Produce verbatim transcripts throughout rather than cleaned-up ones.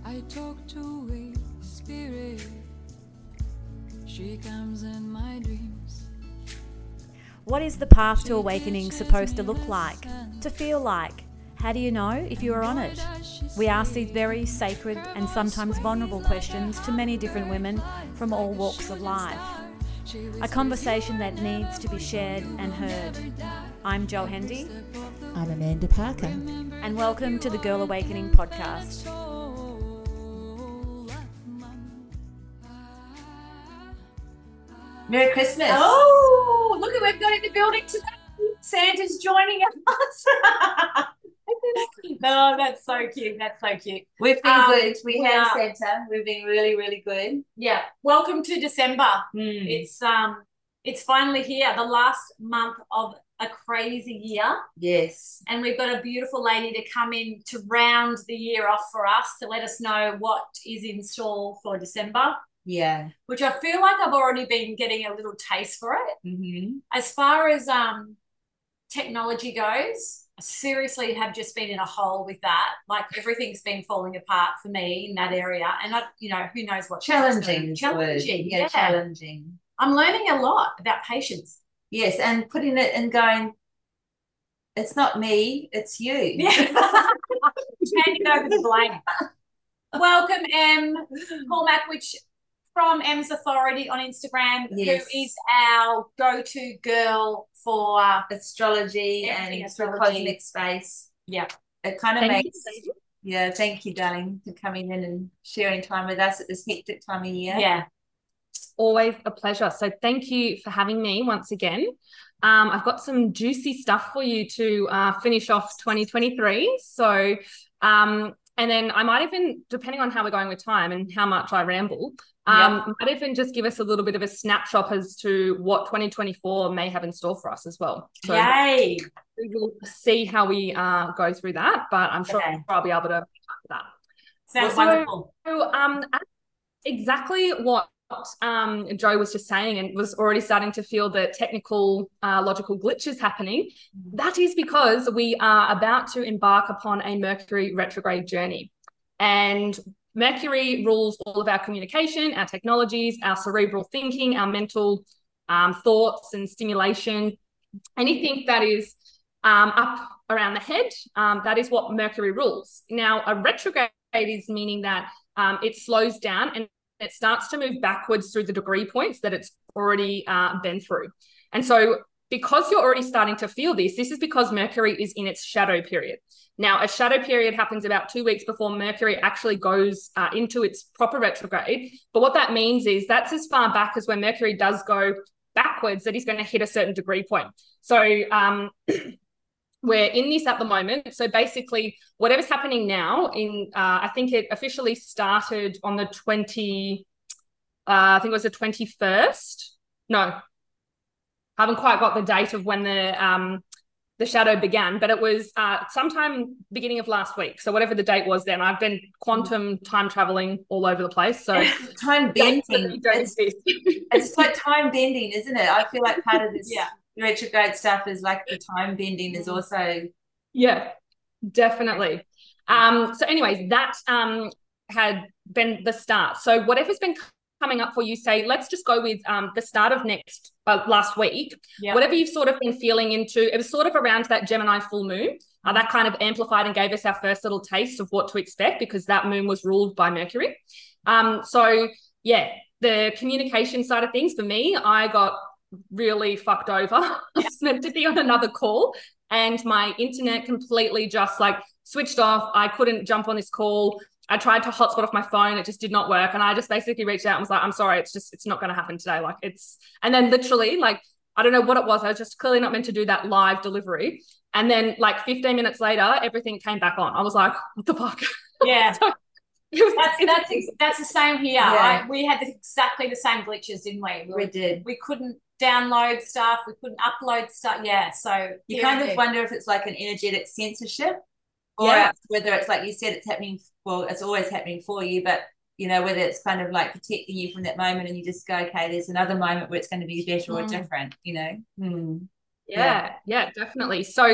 I talk to a spirit. She comes in my dreams. What is the path to awakening supposed to look like, to feel like? How do you know if you are on it? We ask these very sacred and sometimes vulnerable questions to many different women from all walks of life. A conversation that needs to be shared and heard. I'm Jo Hendy. I'm Amanda Parker. And welcome to the Girl Awakening podcast. Merry Christmas. Oh, look at we've got in the building today. Santa's joining us. No, that's so cute. That's so cute. We've been Um, good. We we have are- Santa. We've been really, really good. Yeah. Welcome to December. Mm. It's um it's finally here, the last month of a crazy year. Yes. And we've got a beautiful lady to come in to round the year off for us to let us know what is in store for December, Yeah. which I feel like I've already been getting a little taste for it. Mm-hmm. As far as um technology goes, I seriously have just been in a hole with that. Like everything's been falling apart for me in that area. And I, you know, who knows what Challenging. is the word. Challenging. Yeah, Yeah. challenging. I'm learning a lot about patience. Yes, and putting it and going, it's not me, it's you. Yeah. Handing over the blame. Welcome, Em. Paul Mackwich from Em's Authority on Instagram, Yes. who is our go-to girl for uh, Astrology Everything and astrology. the cosmic space. yeah. It kind of Thank makes, you. yeah, thank you, darling, for coming in and sharing time with us at this hectic time of year. Yeah. Always a pleasure. So thank you for having me once again. Um, I've got some juicy stuff for you to uh, finish off twenty twenty-three. So, um, and then I might even, depending on how we're going with time and how much I ramble, um, Yep. might even just give us a little bit of a snapshot as to what twenty twenty-four may have in store for us as well. So Yay. we will see how we uh, go through that, but I'm sure Okay. I'll be able to do that. Sounds So- wonderful. So um, exactly what um, Jo was just saying, and was already starting to feel the technical, uh, logical glitches happening. That is because we are about to embark upon a Mercury retrograde journey. And Mercury rules all of our communication, our technologies, our cerebral thinking, our mental um, thoughts and stimulation, anything that is um, up around the head, um, that is what Mercury rules. Now, a retrograde is meaning that um, it slows down and it starts to move backwards through the degree points that it's already uh, been through. And so because you're already starting to feel this, this is because Mercury is in its shadow period. Now, a shadow period happens about two weeks before Mercury actually goes uh, into its proper retrograde. But what that means is that's as far back as when Mercury does go backwards that he's going to hit a certain degree point. So um, we're in this at the moment. So basically, whatever's happening now, in uh, I think it officially started on the twenty, uh, I think it was the twenty-first. No, I haven't quite got the date of when the um, the shadow began, but it was uh, sometime beginning of last week. So whatever the date was then, I've been quantum time traveling all over the place. So Time dates that bending. don't It's, exist. it's like time bending, isn't it? I feel like part of this Yeah. retrograde stuff is like the time bending is also Yeah, definitely. Um, so anyways, that um, had been the start. So whatever's been coming up for you, say, let's just go with um, the start of next, uh, last week, Yeah. whatever you've sort of been feeling into, it was sort of around that Gemini full moon. Uh, that kind of amplified and gave us our first little taste of what to expect because that moon was ruled by Mercury. Um, so yeah, the communication side of things for me, I got really fucked over. I was meant to be on another call and my internet completely just like switched off. I couldn't jump on this call. I tried to hotspot off my phone. It just did not work. And I just basically reached out and was like, I'm sorry, it's just, it's not going to happen today. Like it's, and then literally like, I don't know what it was. I was just clearly not meant to do that live delivery. And then like fifteen minutes later, everything came back on. I was like, what the fuck? Yeah. So, it was, That's that's ex- that's the same here. Yeah. I, we had exactly the same glitches, didn't we? we did. We couldn't download stuff. We couldn't upload stuff. Yeah. So You here kind it of is. wonder if it's like an energetic censorship or Yeah. whether it's like you said, it's happening, well, it's always happening for you, but you know, whether it's kind of like protecting you from that moment and you just go, okay, there's another moment where it's going to be better or Mm. different, you know? Hmm. Yeah, yeah, definitely. So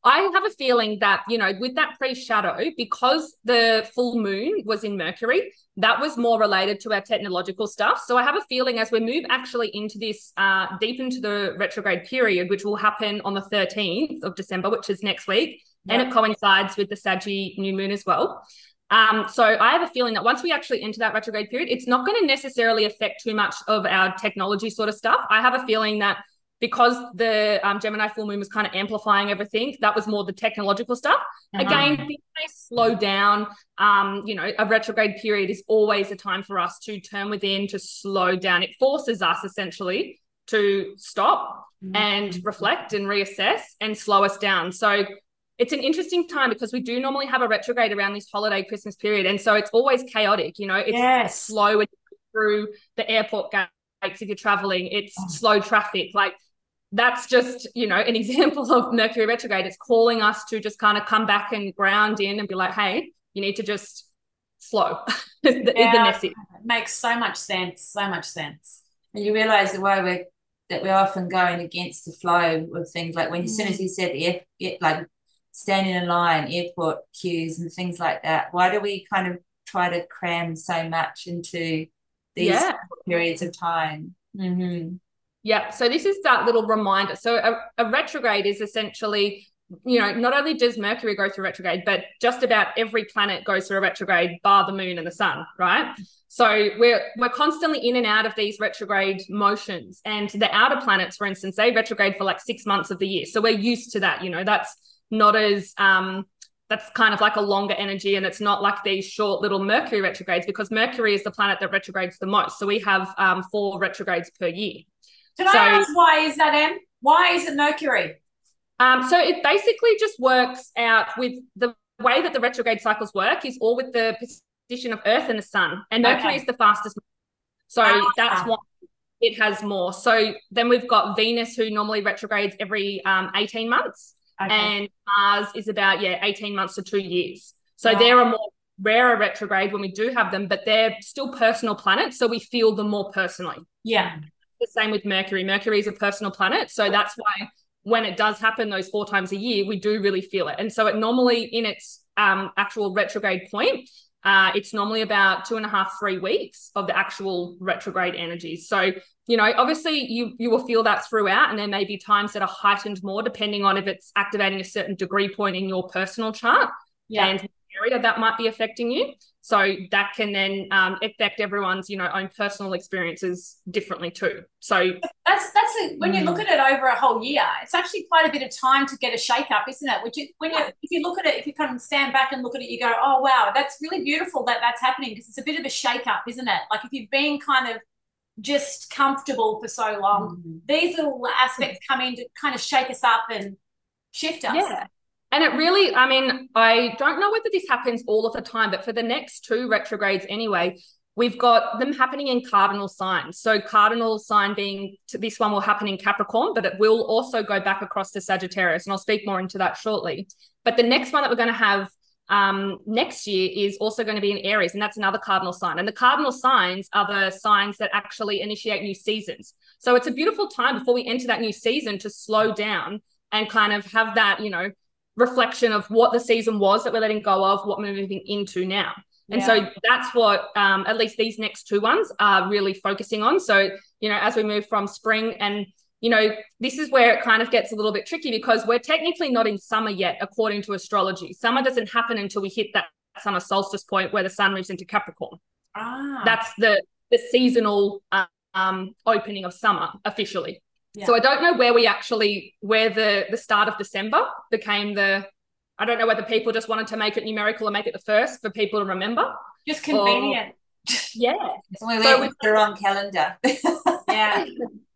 I have a feeling that, you know, with that pre-shadow, because the full moon was in Mercury, that was more related to our technological stuff. So I have a feeling as we move actually into this, uh, deep into the retrograde period, which will happen on the thirteenth of December, which is next week, yep. and it coincides with the Saggy new moon as well. Um, so I have a feeling that once we actually enter that retrograde period, it's not going to necessarily affect too much of our technology sort of stuff. I have a feeling that because the um, Gemini full moon was kind of amplifying everything, that was more the technological stuff. Uh-huh. Again, things may slow down. Um, you know, a retrograde period is always a time for us to turn within, to slow down. It forces us essentially to stop mm-hmm. and reflect and reassess and slow us down. So it's an interesting time because we do normally have a retrograde around this holiday Christmas period. And so it's always chaotic, you know, it's yes. slow through the airport gates if you're traveling, it's oh. slow traffic. Like that's just, you know, an example of Mercury retrograde. It's calling us to just kind of come back and ground in and be like, hey, you need to just slow. is the, yeah, is the message. It makes so much sense, so much sense. And you realise the way we're, that we're often going against the flow of things, like when mm. as soon as you said the F, like standing in line, airport queues and things like that, why do we kind of try to cram so much into these yeah. periods of time? Mm-hmm. Yeah, so this is that little reminder. So a, a retrograde is essentially, you know, not only does Mercury go through retrograde, but just about every planet goes through a retrograde, bar the moon and the sun, right? So we're we're constantly in and out of these retrograde motions. And the outer planets, for instance, they retrograde for like six months of the year. So we're used to that, you know, that's not as, um, that's kind of like a longer energy, and it's not like these short little Mercury retrogrades, because Mercury is the planet that retrogrades the most. So we have um, four retrogrades per year. Can so, I ask why is that, Em? Why is it Mercury? Um, so it basically just works out with the way that the retrograde cycles work is all with the position of Earth and the sun. And Mercury okay. is the fastest. So ah. that's why it has more. So then we've got Venus, who normally retrogrades every um, eighteen months. Okay. And Mars is about, yeah, eighteen months to two years. So wow. they're a more rarer retrograde when we do have them, but they're still personal planets. So we feel them more personally. Yeah. The same with Mercury. Mercury is a personal planet. So that's why when it does happen those four times a year, we do really feel it. And so it normally in its um, actual retrograde point, uh, it's normally about two and a half, three weeks of the actual retrograde energies. So, you know, obviously you, you will feel that throughout, and there may be times that are heightened more depending on if it's activating a certain degree point in your personal chart yeah. and area that might be affecting you. So that can then um, affect everyone's, you know, own personal experiences differently too. So that's that's a, when you look at it over a whole year, it's actually quite a bit of time to get a shake up, isn't it? Which is, when you if you look at it, if you kind of stand back and look at it, you go, oh wow, that's really beautiful that that's happening, because it's a bit of a shake up, isn't it? Like if you've been kind of just comfortable for so long, mm-hmm. these little aspects come in to kind of shake us up and shift us. Yeah. And it really, I mean, I don't know whether this happens all of the time, but for the next two retrogrades anyway, we've got them happening in cardinal signs. So cardinal sign being, this one will happen in Capricorn, but it will also go back across to Sagittarius. And I'll speak more into that shortly. But the next one that we're going to have um, next year is also going to be in Aries, and that's another cardinal sign. And the cardinal signs are the signs that actually initiate new seasons. So it's a beautiful time before we enter that new season to slow down and kind of have that, you know, reflection of what the season was that we're letting go of, what we're moving into now. And yeah. so that's what um, at least these next two ones are really focusing on. So, you know, as we move from spring, and, you know, this is where it kind of gets a little bit tricky, because we're technically not in summer yet, according to astrology. Summer doesn't happen until we hit that summer solstice point where the sun moves into Capricorn. Ah. That's the, the seasonal uh, um, opening of summer officially. Yeah. So I don't know where we actually, where the, the start of December became the, I don't know whether people just wanted to make it numerical or make it the first for people to remember. Just convenient. Or, yeah. We so went with the wrong calendar. yeah.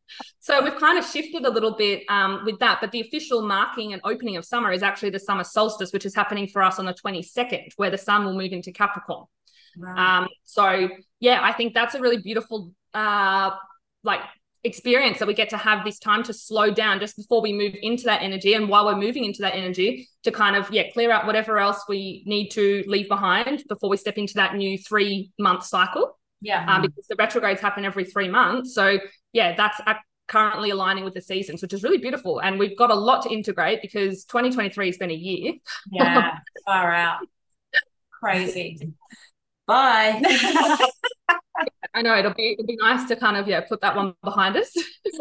So we've kind of shifted a little bit um, with that, but the official marking and opening of summer is actually the summer solstice, which is happening for us on the twenty-second, where the sun will move into Capricorn. Right. Um, so yeah, I think that's a really beautiful, uh, like, experience that we get to have this time to slow down just before we move into that energy, and while we're moving into that energy to kind of yeah clear out whatever else we need to leave behind before we step into that new three month cycle. Yeah. Um, because the retrogrades happen every three months. So yeah, that's currently aligning with the seasons, which is really beautiful. And we've got a lot to integrate because twenty twenty-three has been a year. Yeah, far out. Crazy. Bye. I know it'll be it'll be nice to kind of yeah put that one behind us.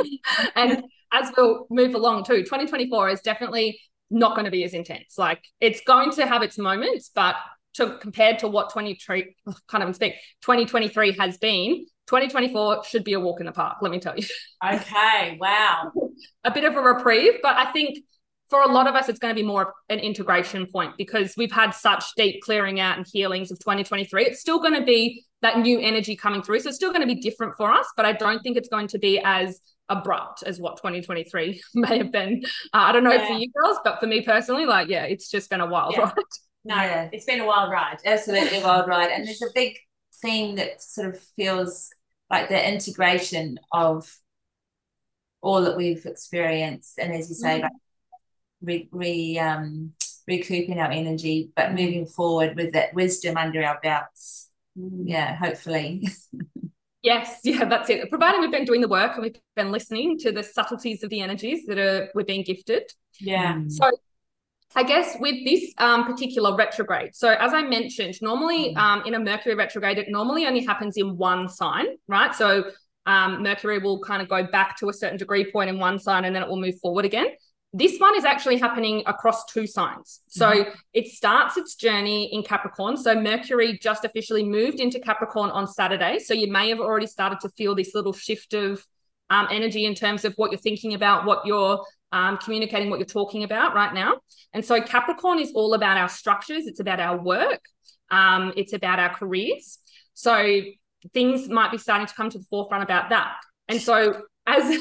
And as we'll move along too, twenty twenty-four is definitely not going to be as intense. Like it's going to have its moments, but to compared to what twenty-three kind of speak twenty twenty-three has been, twenty twenty-four should be a walk in the park, let me tell you. Okay, wow. A bit of a reprieve, but I think for a lot of us, it's going to be more of an integration point because we've had such deep clearing out and healings of twenty twenty-three. It's still going to be that new energy coming through. So it's still going to be different for us, but I don't think it's going to be as abrupt as what twenty twenty-three may have been. Uh, I don't know yeah. for you girls, but for me personally, like, yeah, it's just been a wild yeah. ride. No, yeah. It's been a wild ride. Absolutely a wild ride. And there's a big theme that sort of feels like the integration of all that we've experienced. And as you say, mm. like re, re um recouping our energy, but moving forward with that wisdom under our belts. Mm. Yeah, hopefully. Yes, yeah, that's it. Providing we've been doing the work and we've been listening to the subtleties of the energies that are we're being gifted. Yeah. Mm. So I guess with this um, particular retrograde, so as I mentioned, normally um, in a Mercury retrograde, it normally only happens in one sign, right? So um, Mercury will kind of go back to a certain degree point in one sign and then it will move forward again. This one is actually happening across two signs. So mm-hmm. it starts its journey in Capricorn. So Mercury just officially moved into Capricorn on Saturday. So you may have already started to feel this little shift of um, energy in terms of what you're thinking about, what you're um, communicating, what you're talking about right now. And so Capricorn is all about our structures. It's about our work. Um, it's about our careers. So things might be starting to come to the forefront about that. And so as...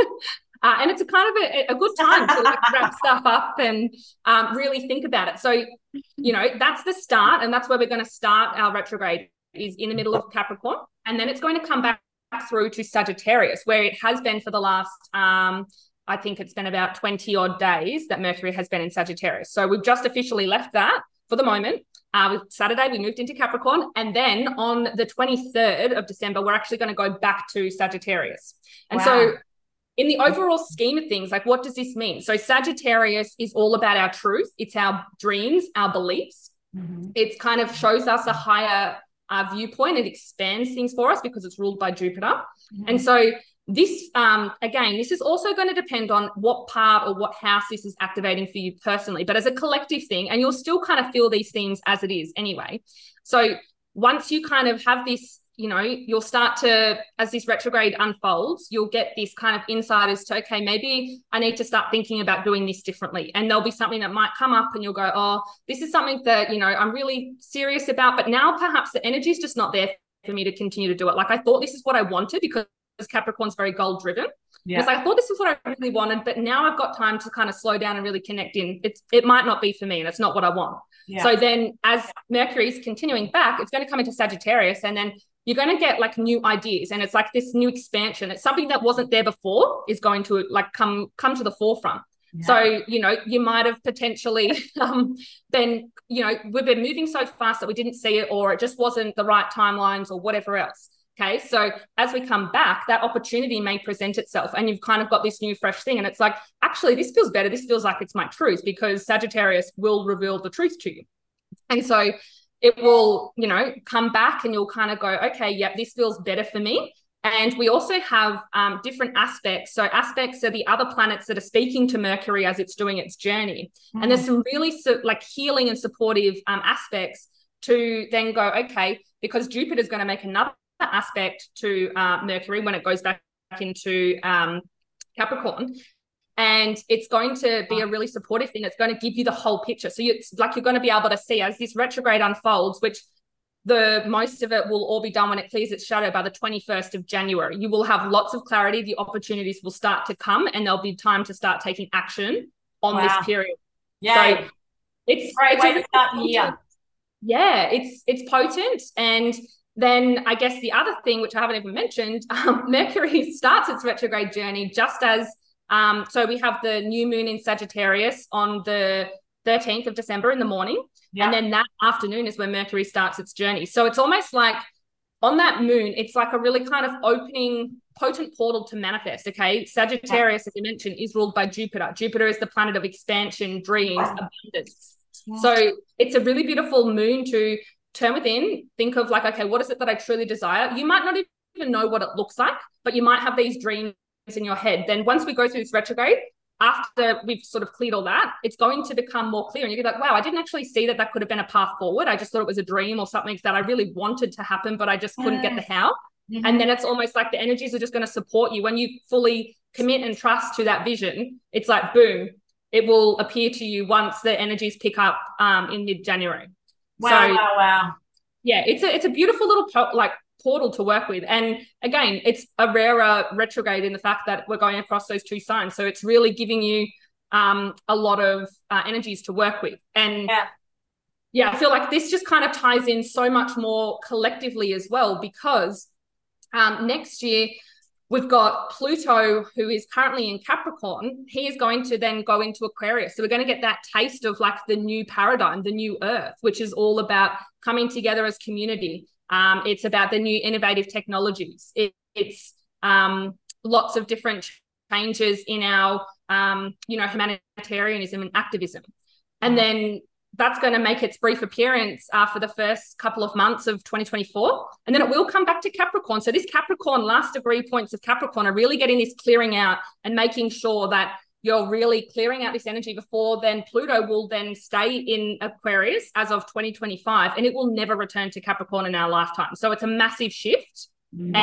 Uh, and it's a kind of a, a good time to like wrap stuff up and um, really think about it. So, you know, that's the start, and that's where we're going to start our retrograde is in the middle of Capricorn, and then it's going to come back through to Sagittarius, where it has been for the last, um, I think it's been about twenty odd days that Mercury has been in Sagittarius. So we've just officially left that for the moment. Uh, Saturday, we moved into Capricorn, and then on the twenty-third of December, we're actually going to go back to Sagittarius. And wow. so in the overall scheme of things, like what does this mean? So Sagittarius is all about our truth. It's our dreams, our beliefs. Mm-hmm. It kind of shows us a higher uh, viewpoint. It expands things for us because it's ruled by Jupiter. Mm-hmm. And so this, um, again, this is also going to depend on what part or what house this is activating for you personally, but as a collective thing, and you'll still kind of feel these themes as it is anyway. So once you kind of have this, you know, you'll start to, as this retrograde unfolds, you'll get this kind of insight as to, okay, maybe I need to start thinking about doing this differently. And there'll be something that might come up and you'll go, oh, this is something that, you know, I'm really serious about, but now perhaps the energy is just not there for me to continue to do it. Like I thought this is what I wanted because Capricorn's very goal driven. Yeah. Because I thought this is what I really wanted, but now I've got time to kind of slow down and really connect in. It's, it might not be for me and it's not what I want. Yeah. So then as Mercury is continuing back, it's going to come into Sagittarius and then you're going to get like new ideas and it's like this new expansion. It's something that wasn't there before is going to like come come to the forefront. Yeah. So, you know, you might have potentially um, been, you know, we've been moving so fast that we didn't see it or it just wasn't the right timelines or whatever else. Okay. So as we come back, that opportunity may present itself and you've kind of got this new fresh thing. And it's like, actually, this feels better. This feels like it's my truth because Sagittarius will reveal the truth to you. And so it will, you know, come back and you'll kind of go, okay, yep, this feels better for me. And we also have um, different aspects. So aspects are the other planets that are speaking to Mercury as it's doing its journey. Mm. And there's some really so, like healing and supportive um, aspects to then go, okay, because Jupiter's going to make another aspect to uh, Mercury when it goes back into um, Capricorn. And it's going to be a really supportive thing. It's going to give you the whole picture. So you, it's like you're going to be able to see as this retrograde unfolds, which the most of it will all be done when it clears its shadow by the twenty-first of January. You will have lots of clarity. The opportunities will start to come and there'll be time to start taking action on wow. this period. Yeah. So it's great it's way to start the year. Yeah, it's it's potent. And then I guess the other thing, which I haven't even mentioned, um, Mercury starts its retrograde journey just as Um, so we have the new moon in Sagittarius on the thirteenth of December in the morning. Yeah. And then that afternoon is when Mercury starts its journey. So it's almost like on that moon, it's like a really kind of opening, potent portal to manifest, okay? Sagittarius, as you mentioned, is ruled by Jupiter. Jupiter is the planet of expansion, dreams, abundance. Yeah. So it's a really beautiful moon to turn within, think of like, okay, what is it that I truly desire? You might not even know what it looks like, but you might have these dreams in your head. Then once we go through this retrograde, after we've sort of cleared all that, it's going to become more clear. And you're like, wow, I didn't actually see that that could have been a path forward. I just thought it was a dream or something that I really wanted to happen, but I just couldn't get the how. Mm-hmm. And then it's almost like the energies are just going to support you. When you fully commit and trust to that vision, it's like, boom, it will appear to you once the energies pick up um, in mid-January. Wow, so, wow, wow. Yeah, it's a, it's a beautiful little like portal to work with. And again, it's a rarer retrograde in the fact that we're going across those two signs. So it's really giving you um, a lot of uh, energies to work with. And yeah. yeah, I feel like this just kind of ties in so much more collectively as well, because um, next year we've got Pluto, who is currently in Capricorn. He is going to then go into Aquarius. So we're going to get that taste of like the new paradigm, the new earth, which is all about coming together as community. Um, it's about the new innovative technologies. It, it's um, lots of different changes in our, um, you know, humanitarianism and activism. And then that's going to make its brief appearance uh, for the first couple of months of twenty twenty-four. And then it will come back to Capricorn. So this Capricorn, last degree points of Capricorn are really getting this clearing out and making sure that you're really clearing out this energy before then Pluto will then stay in Aquarius as of twenty twenty-five, and it will never return to Capricorn in our lifetime. So it's a massive shift. Wow.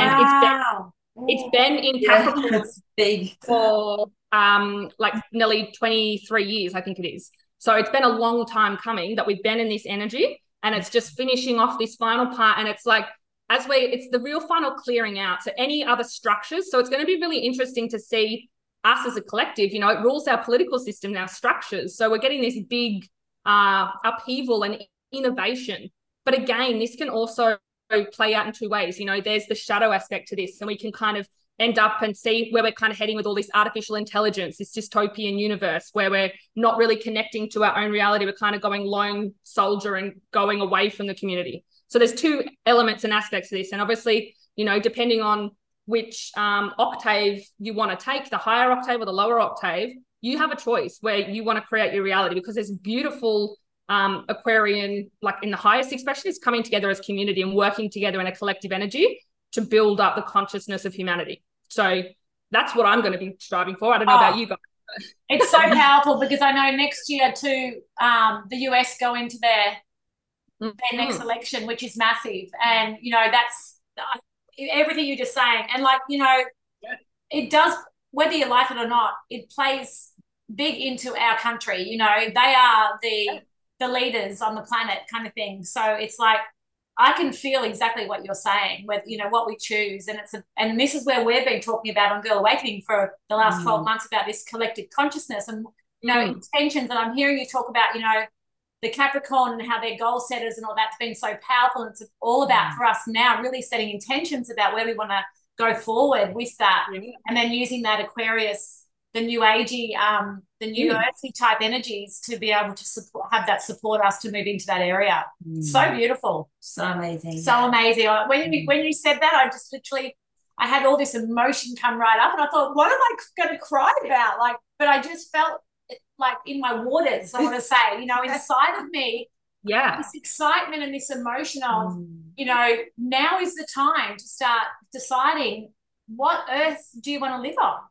And it's been, it's been in Capricorn yeah, big. for um, like nearly twenty-three years, I think it is. So it's been a long time coming that we've been in this energy, and it's just finishing off this final part. And it's like, as we, it's the real final clearing out. So any other structures. So it's going to be really interesting to see us as a collective, you know, it rules our political system, our structures. So we're getting this big uh, upheaval and innovation. But again, this can also play out in two ways. You know, there's the shadow aspect to this, and we can kind of end up and see where we're kind of heading with all this artificial intelligence, this dystopian universe where we're not really connecting to our own reality. We're kind of going lone soldier and going away from the community. So there's two elements and aspects to this. And obviously, you know, depending on which um, octave you want to take, the higher octave or the lower octave, you have a choice where you want to create your reality, because there's beautiful um, Aquarian, like in the highest expression, is coming together as community and working together in a collective energy to build up the consciousness of humanity. So that's what I'm going to be striving for. I don't know oh, about you guys. It's so powerful, because I know next year too, um, the U S go into their, their mm-hmm. next election, which is massive. And, you know, that's uh, everything you're just saying. And like, you know, yeah. it does, whether you like it or not, it plays big into our country. You know, they are the, yeah. the leaders on the planet kind of thing. So it's like, I can feel exactly what you're saying with, you know, what we choose. And it's a, and this is where we've been talking about on Girl Awakening for the last mm. twelve months, about this collective consciousness and, you know, mm. intentions. And I'm hearing you talk about, you know, the Capricorn and how they're goal setters and all that's been so powerful. And it's all about mm. for us now really setting intentions about where we want to go forward with that. Mm. And then using that Aquarius, the new agey, um, the new mm. earthy type energies to be able to support, have that support us to move into that area. Mm. So beautiful. So amazing. So amazing. When you, when you said that, I just literally, I had all this emotion come right up, and I thought, what am I going to cry about? Like, but I just felt it, like in my waters, I want to say, you know, inside of me, yeah, this excitement and this emotion of, mm. you know, now is the time to start deciding what earth do you want to live on?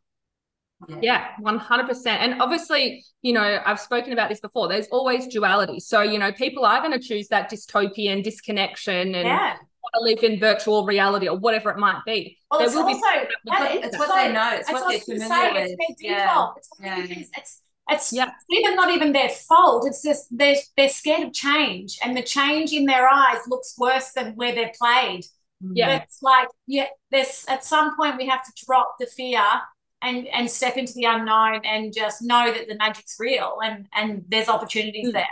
Yeah, one hundred percent. And obviously, you know, I've spoken about this before. There's always duality. So, you know, people are going to choose that dystopian disconnection and yeah. want to live in virtual reality or whatever it might be. Well, there it's will also, be it's, it's what so, they know. It's what they're familiar with. It's their default. It's, yeah. it is. it's, it's yeah. even not even their fault. It's just they're, they're scared of change, and the change in their eyes looks worse than where they're played. Yeah. But it's like, yeah, there's at some point we have to drop the fear and and step into the unknown and just know that the magic's real and and there's opportunities mm. there.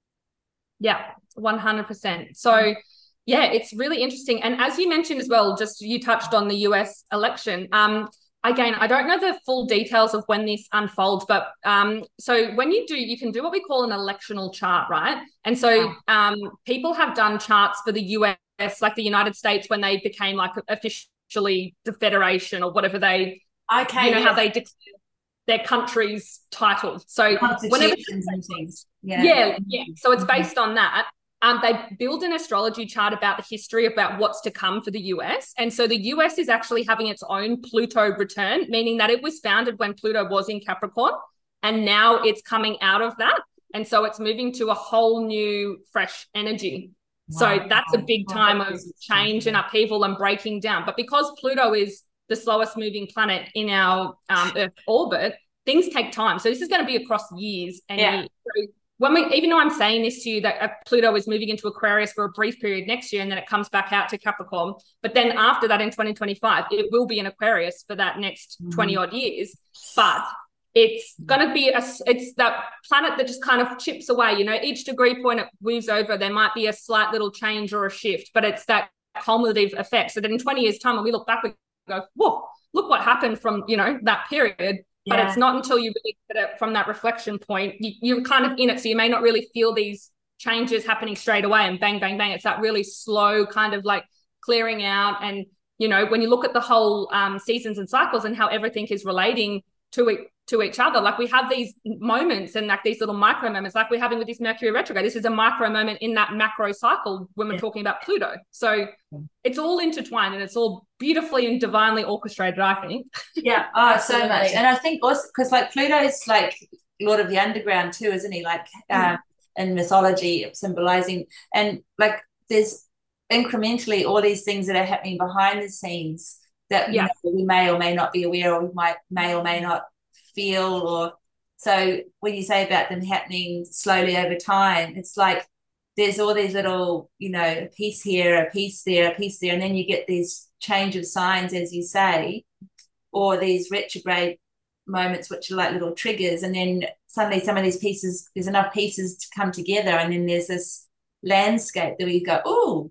Yeah, one hundred percent. So yeah, it's really interesting. And as you mentioned as well, just you touched on the U S election. Um, again, I don't know the full details of when this unfolds, but um, so when you do, you can do what we call an electional chart, right? And so um, people have done charts for the U S like the United States, when they became like officially the federation or whatever they, okay, you know, yes. how they declare their country's title. So whenever, and things. Yeah. yeah, yeah. So it's based on that. Um, they build an astrology chart about the history about what's to come for the U S. And so the U S is actually having its own Pluto return, meaning that it was founded when Pluto was in Capricorn, and now it's coming out of that. And so it's moving to a whole new, fresh energy. Wow. So that's a big time of change and upheaval and breaking down. But because Pluto is the slowest moving planet in our um, Earth orbit, things take time. So this is going to be across years and yeah. years. So when we, even though I'm saying this to you, that Pluto is moving into Aquarius for a brief period next year, and then it comes back out to Capricorn. But then after that, in twenty twenty-five, it will be in Aquarius for that next mm-hmm. twenty odd years. But it's going to be a, it's that planet that just kind of chips away. You know, each degree point it moves over, there might be a slight little change or a shift, but it's that cumulative effect. So that in twenty years' time, when we look back, we go, whoa, look what happened from, you know, that period. But yeah. it's not until you really get it from that reflection point, you, you're kind of in it. So you may not really feel these changes happening straight away and bang, bang, bang. It's that really slow kind of like clearing out. And, you know, when you look at the whole um, seasons and cycles and how everything is relating to it, to each other, like we have these moments and like these little micro moments like we're having with this Mercury retrograde. This is a micro moment in that macro cycle when we're yeah. talking about Pluto. So it's all intertwined and it's all beautifully and divinely orchestrated, I think. Yeah, oh, so much. And I think also because like Pluto is like Lord of the Underground too, isn't he? Like um, in mythology, symbolizing, and like there's incrementally all these things that are happening behind the scenes that yeah. you know, we may or may not be aware, or we might may or may not feel. Or so when you say about them happening slowly over time, it's like there's all these little, you know, a piece here, a piece there, a piece there, and then you get these change of signs, as you say, or these retrograde moments which are like little triggers, and then suddenly some of these pieces, there's enough pieces to come together, and then there's this landscape that we go, oh,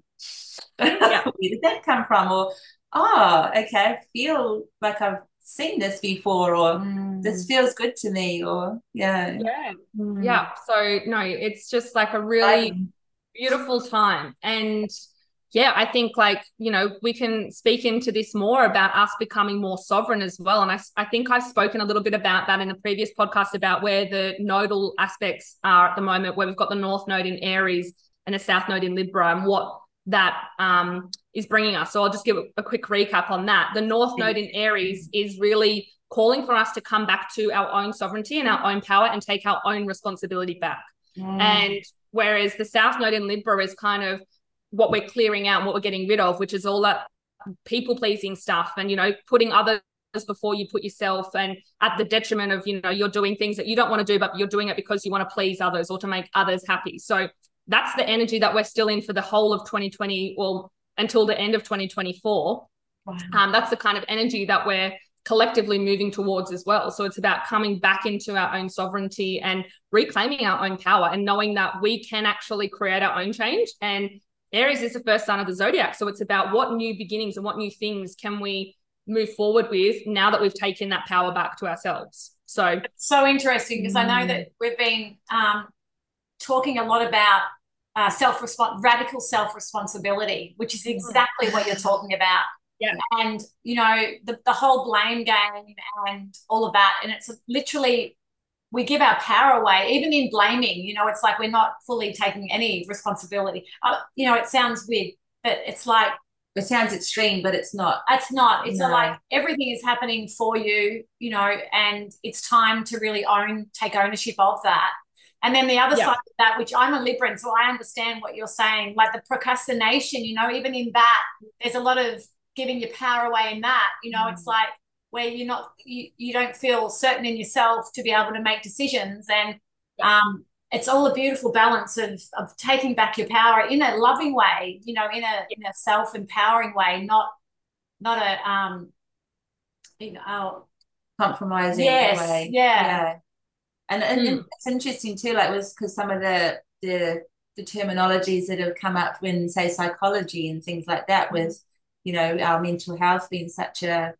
yeah. where did that come from? Or oh, okay, I feel like I've seen this before, or mm. this feels good to me, or yeah yeah mm. yeah so no, it's just like a really um, beautiful time. And yeah, I think like, you know, we can speak into this more about us becoming more sovereign as well. And I, I think I've spoken a little bit about that in a previous podcast about where the nodal aspects are at the moment, where we've got the North Node in Aries and the South Node in Libra, and what that um is bringing us. So I'll just give a, a quick recap on that. The North Node in Aries is really calling for us to come back to our own sovereignty and our own power and take our own responsibility back. Mm. And whereas the South Node in Libra is kind of what we're clearing out and what we're getting rid of, which is all that people-pleasing stuff and, you know, putting others before you put yourself, and at the detriment of, you know, you're doing things that you don't want to do, but you're doing it because you want to please others or to make others happy. So that's the energy that we're still in for the whole of twenty twenty, well, until the end of twenty twenty-four. Wow. Um, that's the kind of energy that we're collectively moving towards as well. So it's about coming back into our own sovereignty and reclaiming our own power and knowing that we can actually create our own change. And Aries is the first sign of the zodiac. So it's about what new beginnings and what new things can we move forward with now that we've taken that power back to ourselves. So it's so interesting because mm. I know that we've been um, talking a lot about uh, self-respons- radical self-responsibility, which is exactly what you're talking about. Yeah. And, you know, the, the whole blame game and all of that. And it's literally, we give our power away, even in blaming, you know, it's like we're not fully taking any responsibility. Uh, you know, it sounds weird, but it's like, it sounds extreme, but it's not. It's not. It's no. like everything is happening for you, you know, and it's time to really own, take ownership of that. And then the other yeah. side of that, which I'm a Libran, so I understand what you're saying, like the procrastination, you know, even in that, there's a lot of giving your power away in that, you know, mm. it's like where you're not, you, you don't feel certain in yourself to be able to make decisions. And yeah. um, it's all a beautiful balance of of taking back your power in a loving way, you know, in a in a self-empowering way, not not a um you know oh, compromising yes, way. Yeah. Yeah. And, and mm. it's interesting too, like was because some of the the the terminologies that have come up when, say, psychology and things like that, with, you know, our mental health being such a,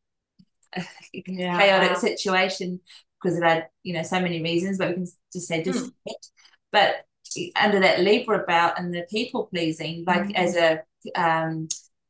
a yeah, chaotic wow. situation because of that, you know, so many reasons, but we can just say disconnect. Mm. But under that Libra belt and the people pleasing, like mm-hmm. as a um,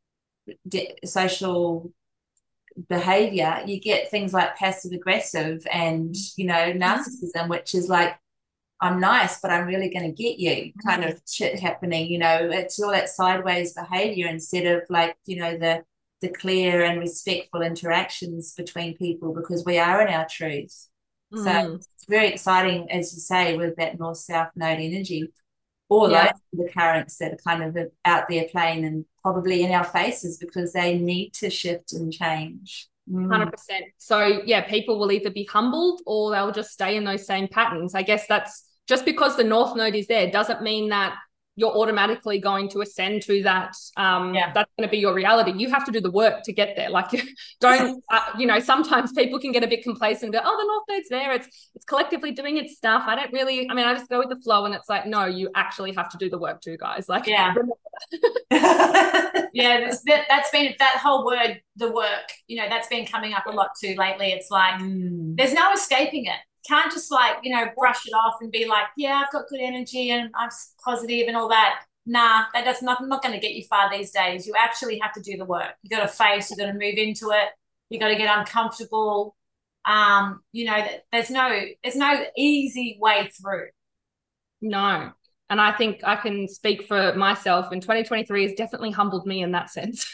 social behavior, you get things like passive aggressive and, you know, narcissism, which is like, I'm nice, but I'm really going to get you kind of shit happening. You know, it's all that sideways behavior instead of like, you know, the the clear and respectful interactions between people, because we are in our truth. Mm. So it's very exciting, as you say, with that north-south node energy. All yeah. those are the currents that are kind of out there playing and probably in our faces because they need to shift and change. one hundred percent. So, yeah, people will either be humbled or they'll just stay in those same patterns. I guess that's just because the north node is there doesn't mean that you're automatically going to ascend to that. Um, yeah. That's going to be your reality. You have to do the work to get there. Like, don't, uh, you know, sometimes people can get a bit complacent and go, oh, the north node's there. It's, it's collectively doing its stuff. I don't really, I mean, I just go with the flow, and it's like, no, you actually have to do the work too, guys. Like, yeah. yeah, that's, that, that's been, that whole word, the work, you know, that's been coming up a lot too lately. It's like, mm. there's no escaping it. Can't just like, you know, brush it off and be like, yeah, I've got good energy and I'm positive and all that. Nah, that does not, not going to get you far these days. You actually have to do the work. You got to face, you got to move into it. You got to get uncomfortable. Um, you know, there's no, there's no easy way through. No. And I think I can speak for myself, and twenty twenty-three has definitely humbled me in that sense.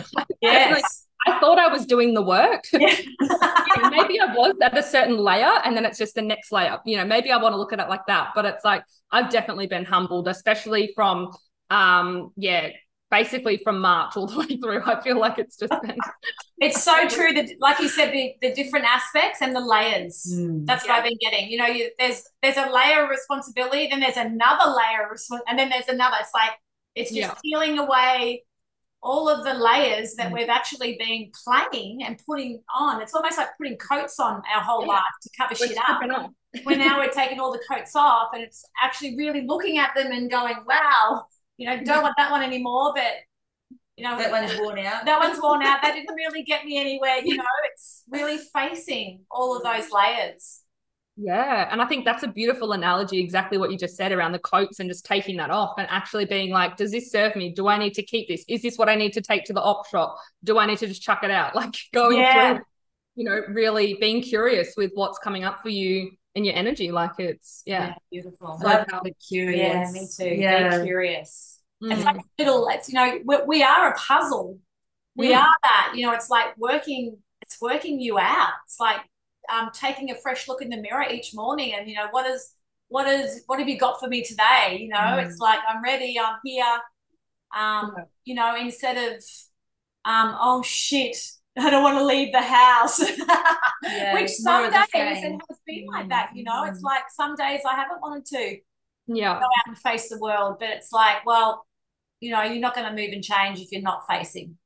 Yes. I thought I was doing the work. Yeah. Yeah, maybe I was at a certain layer, and then it's just the next layer. You know, maybe I want to look at it like that, but it's like I've definitely been humbled, especially from, um, yeah, basically from March all the way through. I feel like it's just been. It's so true that, like you said, the, the different aspects and the layers. Mm. That's yeah. what I've been getting. You know, you, there's there's a layer of responsibility, then there's another layer of responsibility, and then there's another. It's like it's just yeah. peeling away all of the layers that we've actually been playing and putting on. It's almost like putting coats on our whole yeah. life to cover we're shit up. Where now we're taking all the coats off, and it's actually really looking at them and going, wow, you know, don't want that one anymore, but, you know. That one's worn out. That one's worn out. That didn't really get me anywhere, you know. It's really facing all of those layers. Yeah, and I think that's a beautiful analogy, exactly what you just said around the coats and just taking that off and actually being like, does this serve me? Do I need to keep this? Is this what I need to take to the op shop? Do I need to just chuck it out? Like going yeah. through, you know, really being curious with what's coming up for you in your energy. Like it's, yeah. yeah beautiful. So how curious. Yeah, me too. Yeah. Be curious. Mm. It's like little, it's, you know, we, we are a puzzle. We mm. are that, you know, it's like working, it's working you out. It's like, Um, taking a fresh look in the mirror each morning, and you know what is what is what have you got for me today? You know, mm. it's like I'm ready, I'm here. Um, yeah. You know, instead of um, oh shit, I don't want to leave the house. Yeah, which some days it has been mm. like that. You know, mm. it's like some days I haven't wanted to yeah go out and face the world, but it's like, well, you know, you're not going to move and change if you're not facing.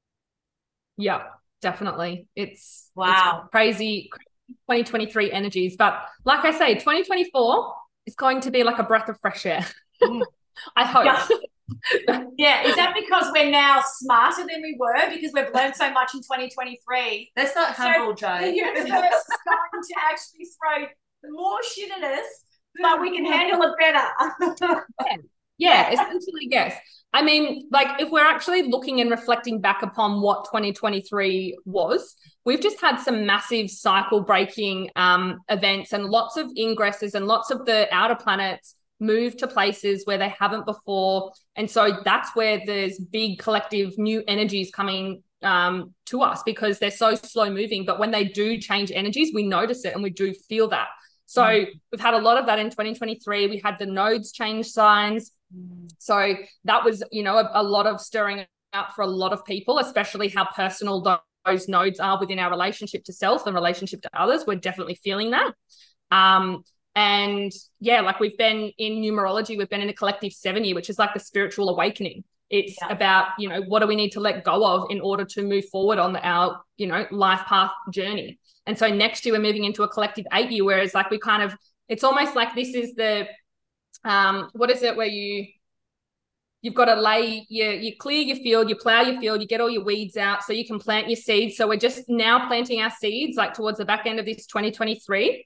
Yeah, definitely. It's wow, it's crazy. twenty twenty-three energies, but like I say, twenty twenty-four is going to be like a breath of fresh air. I hope. Yeah. Yeah, is that because we're now smarter than we were because we've learned so much in twenty twenty-three? That's not humble, so Joe. The universe is going to actually throw more shit at us, but we can handle it better. yeah. yeah, essentially, yes. I mean, like if we're actually looking and reflecting back upon what twenty twenty-three was, we've just had some massive cycle breaking um, events and lots of ingresses and lots of the outer planets move to places where they haven't before. And so that's where there's big collective new energies coming um, to us because they're so slow moving. But when they do change energies, we notice it and we do feel that. So mm. we've had a lot of that in twenty twenty-three. We had the nodes change signs. So that was, you know, a, a lot of stirring up for a lot of people, especially how personal those, those nodes are within our relationship to self and relationship to others. We're definitely feeling that. Um, and yeah, like we've been in numerology, we've been in a collective seven year, which is like the spiritual awakening. It's yeah. about, you know, what do we need to let go of in order to move forward on our, you know, life path journey. And so next year we're moving into a collective eight year, whereas like we kind of, it's almost like this is the, um what is it where you you've got to lay you you clear your field, you plow your field, you get all your weeds out so you can plant your seeds. So we're just now planting our seeds like towards the back end of this twenty twenty-three,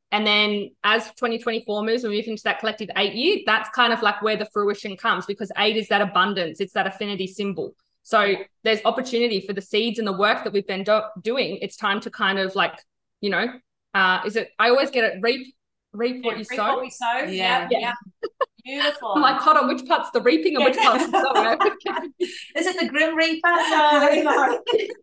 And then as twenty twenty-four moves, we move into that collective eight year, that's kind of like where the fruition comes, because eight is that abundance. It's that affinity symbol. So there's opportunity for the seeds and the work that we've been do- doing. It's time to kind of like, you know, uh, is it, I always get it, reap, reap what yeah, you reap sow. what we sow. Yeah. Yeah. yeah. Beautiful. I'm like, hold on, which part's the reaping and which part's the sowing? Is it the Grim Reaper? No, no.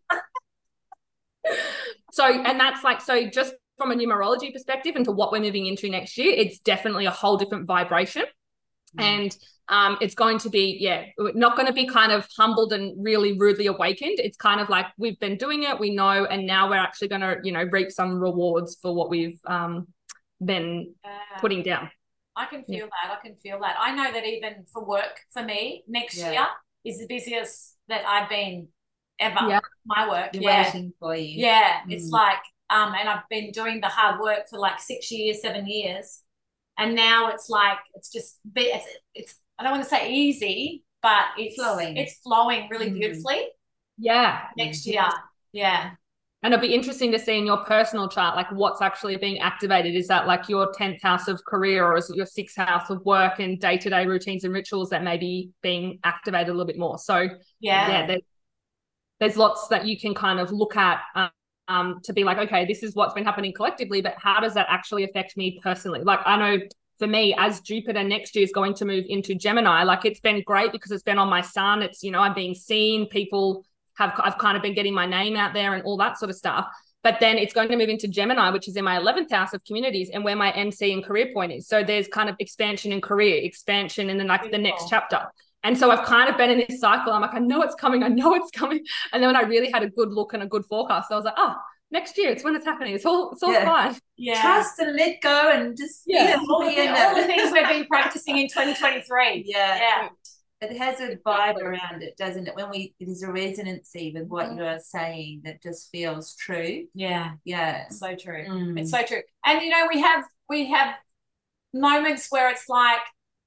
So, and that's like, so just from a numerology perspective into what we're moving into next year, it's definitely a whole different vibration. Mm. And um, it's going to be, yeah, not going to be kind of humbled and really rudely awakened. It's kind of like we've been doing it, we know, and now we're actually going to, you know, reap some rewards for what we've um, been yeah. putting down. I can feel yeah. that. I can feel that. I know that even for work for me, next yeah. year is the busiest that I've been ever. Yeah. My work. You're yeah. waiting for you. Yeah. Mm. It's like, um, and I've been doing the hard work for like six years, seven years. And now it's like, it's just, it's, it's I don't want to say easy, but it's flowing. It's flowing really mm. beautifully. Yeah. Next year. Yeah. And it'll be interesting to see in your personal chart, like what's actually being activated. Is that like your tenth house of career, or is it your sixth house of work and day-to-day routines and rituals that may be being activated a little bit more? So yeah, yeah there's, there's lots that you can kind of look at um, um, to be like, okay, this is what's been happening collectively, but how does that actually affect me personally? Like I know for me, as Jupiter next year is going to move into Gemini, like it's been great because it's been on my sun. It's, you know, I'm being seen, people have, I've kind of been getting my name out there and all that sort of stuff. But then it's going to move into Gemini, which is in my eleventh house of communities and where my M C and career point is. So there's kind of expansion in career, expansion in the like the next chapter. And so I've kind of been in this cycle. I'm like, I know it's coming. I know it's coming. And then when I really had a good look and a good forecast, I was like, oh, next year, it's when it's happening. It's all, it's all yeah. fine. Yeah. Trust and let go and just yeah. all, the, all the things we've been practicing in twenty twenty-three. Yeah. Yeah. It has a vibe around it, doesn't it? When we, there's a resonancy with what mm. you are saying that just feels true. Yeah. Yeah. It's so true. Mm. It's so true. And, you know, we have, we have moments where it's like,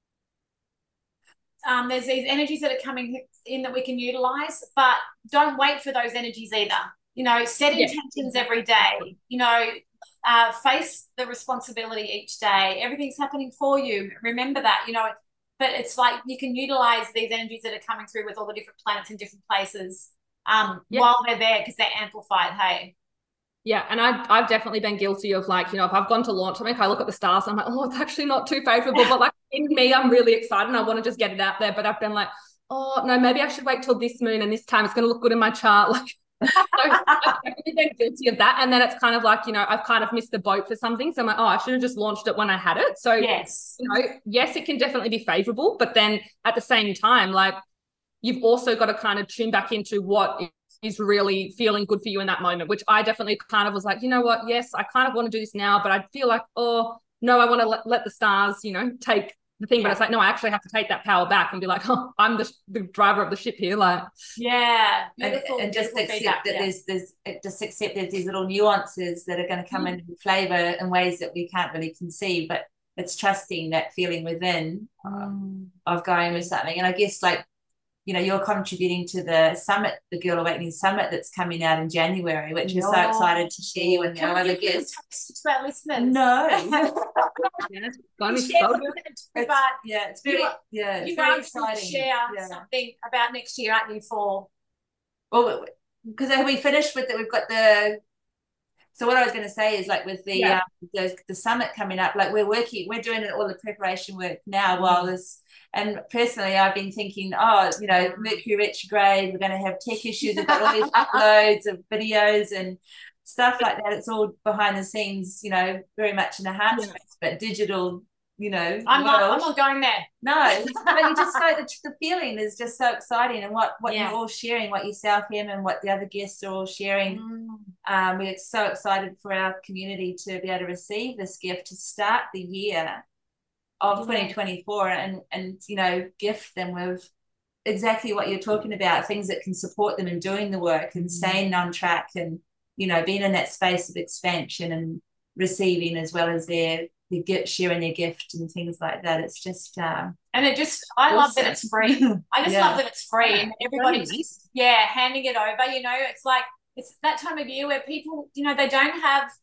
um, there's these energies that are coming in that we can utilize, but don't wait for those energies either. You know, set yeah. intentions every day, you know, uh, face the responsibility each day. Everything's happening for you. Remember that, you know, but it's like you can utilize these energies that are coming through with all the different planets in different places um, yeah. while they're there because they're amplified, hey? Yeah, and I've, I've definitely been guilty of like, you know, if I've gone to launch something, I look at the stars and I'm like, oh, it's actually not too favorable. But like in me, I'm really excited and I want to just get it out there. But I've been like, oh, no, maybe I should wait till this moon and this time it's going to look good in my chart. Like, so I've definitely been guilty of that. And then it's kind of like, you know, I've kind of missed the boat for something. So I'm like, oh, I should have just launched it when I had it. So, yes, you know, yes, it can definitely be favorable. But then at the same time, like you've also got to kind of tune back into what is really feeling good for you in that moment, which I definitely kind of was like, you know what, yes, I kind of want to do this now, but I feel like, oh, no, I want to let, let the stars, you know, take the thing. Yeah. But it's like, no, I actually have to take that power back and be like, oh, I'm the, the driver of the ship here. Like, yeah. And, and just accept feedback, that yeah. there's, there's, just accept that there's little nuances that are going to come mm. in flavor in ways that we can't really conceive, but it's trusting that feeling within mm. of going with something. And I guess like, you know, you're contributing to the summit, the Girl Awakening Summit that's coming out in January, which we're oh, so excited to share you and your other guests. To our listeners. No. yeah, it's funny. So it's, yeah, it's very, yeah, it's you very exciting. Share yeah. something about next year, aren't you, for? Well, because we finished with it, we've got the, so what I was going to say is like with the, yeah. um, the the summit coming up, like we're working, we're doing all the preparation work now mm-hmm. while this, and personally I've been thinking, oh, you know, Mercury retrograde, we're going to have tech issues, we've got all these uploads of videos and stuff like that. It's all behind the scenes, you know, very much in a hard space, yeah. but digital, you know. I'm not, I'm not going there. No, but you just know the, the feeling is just so exciting, and what, what yeah. you're all sharing, what yourself, him, and what the other guests are all sharing. Mm. Um, we're so excited for our community to be able to receive this gift to start the year of twenty twenty-four and, and, you know, gift them with exactly what you're talking about, things that can support them in doing the work and staying on track and, you know, being in that space of expansion and receiving as well as their, their gift, sharing their gift and things like that. It's just... Um, and it just, I awesome. love that it's free. I just yeah. love that it's free yeah. and everybody's just, yeah, handing it over, you know, it's like, it's that time of year where people, you know, they don't have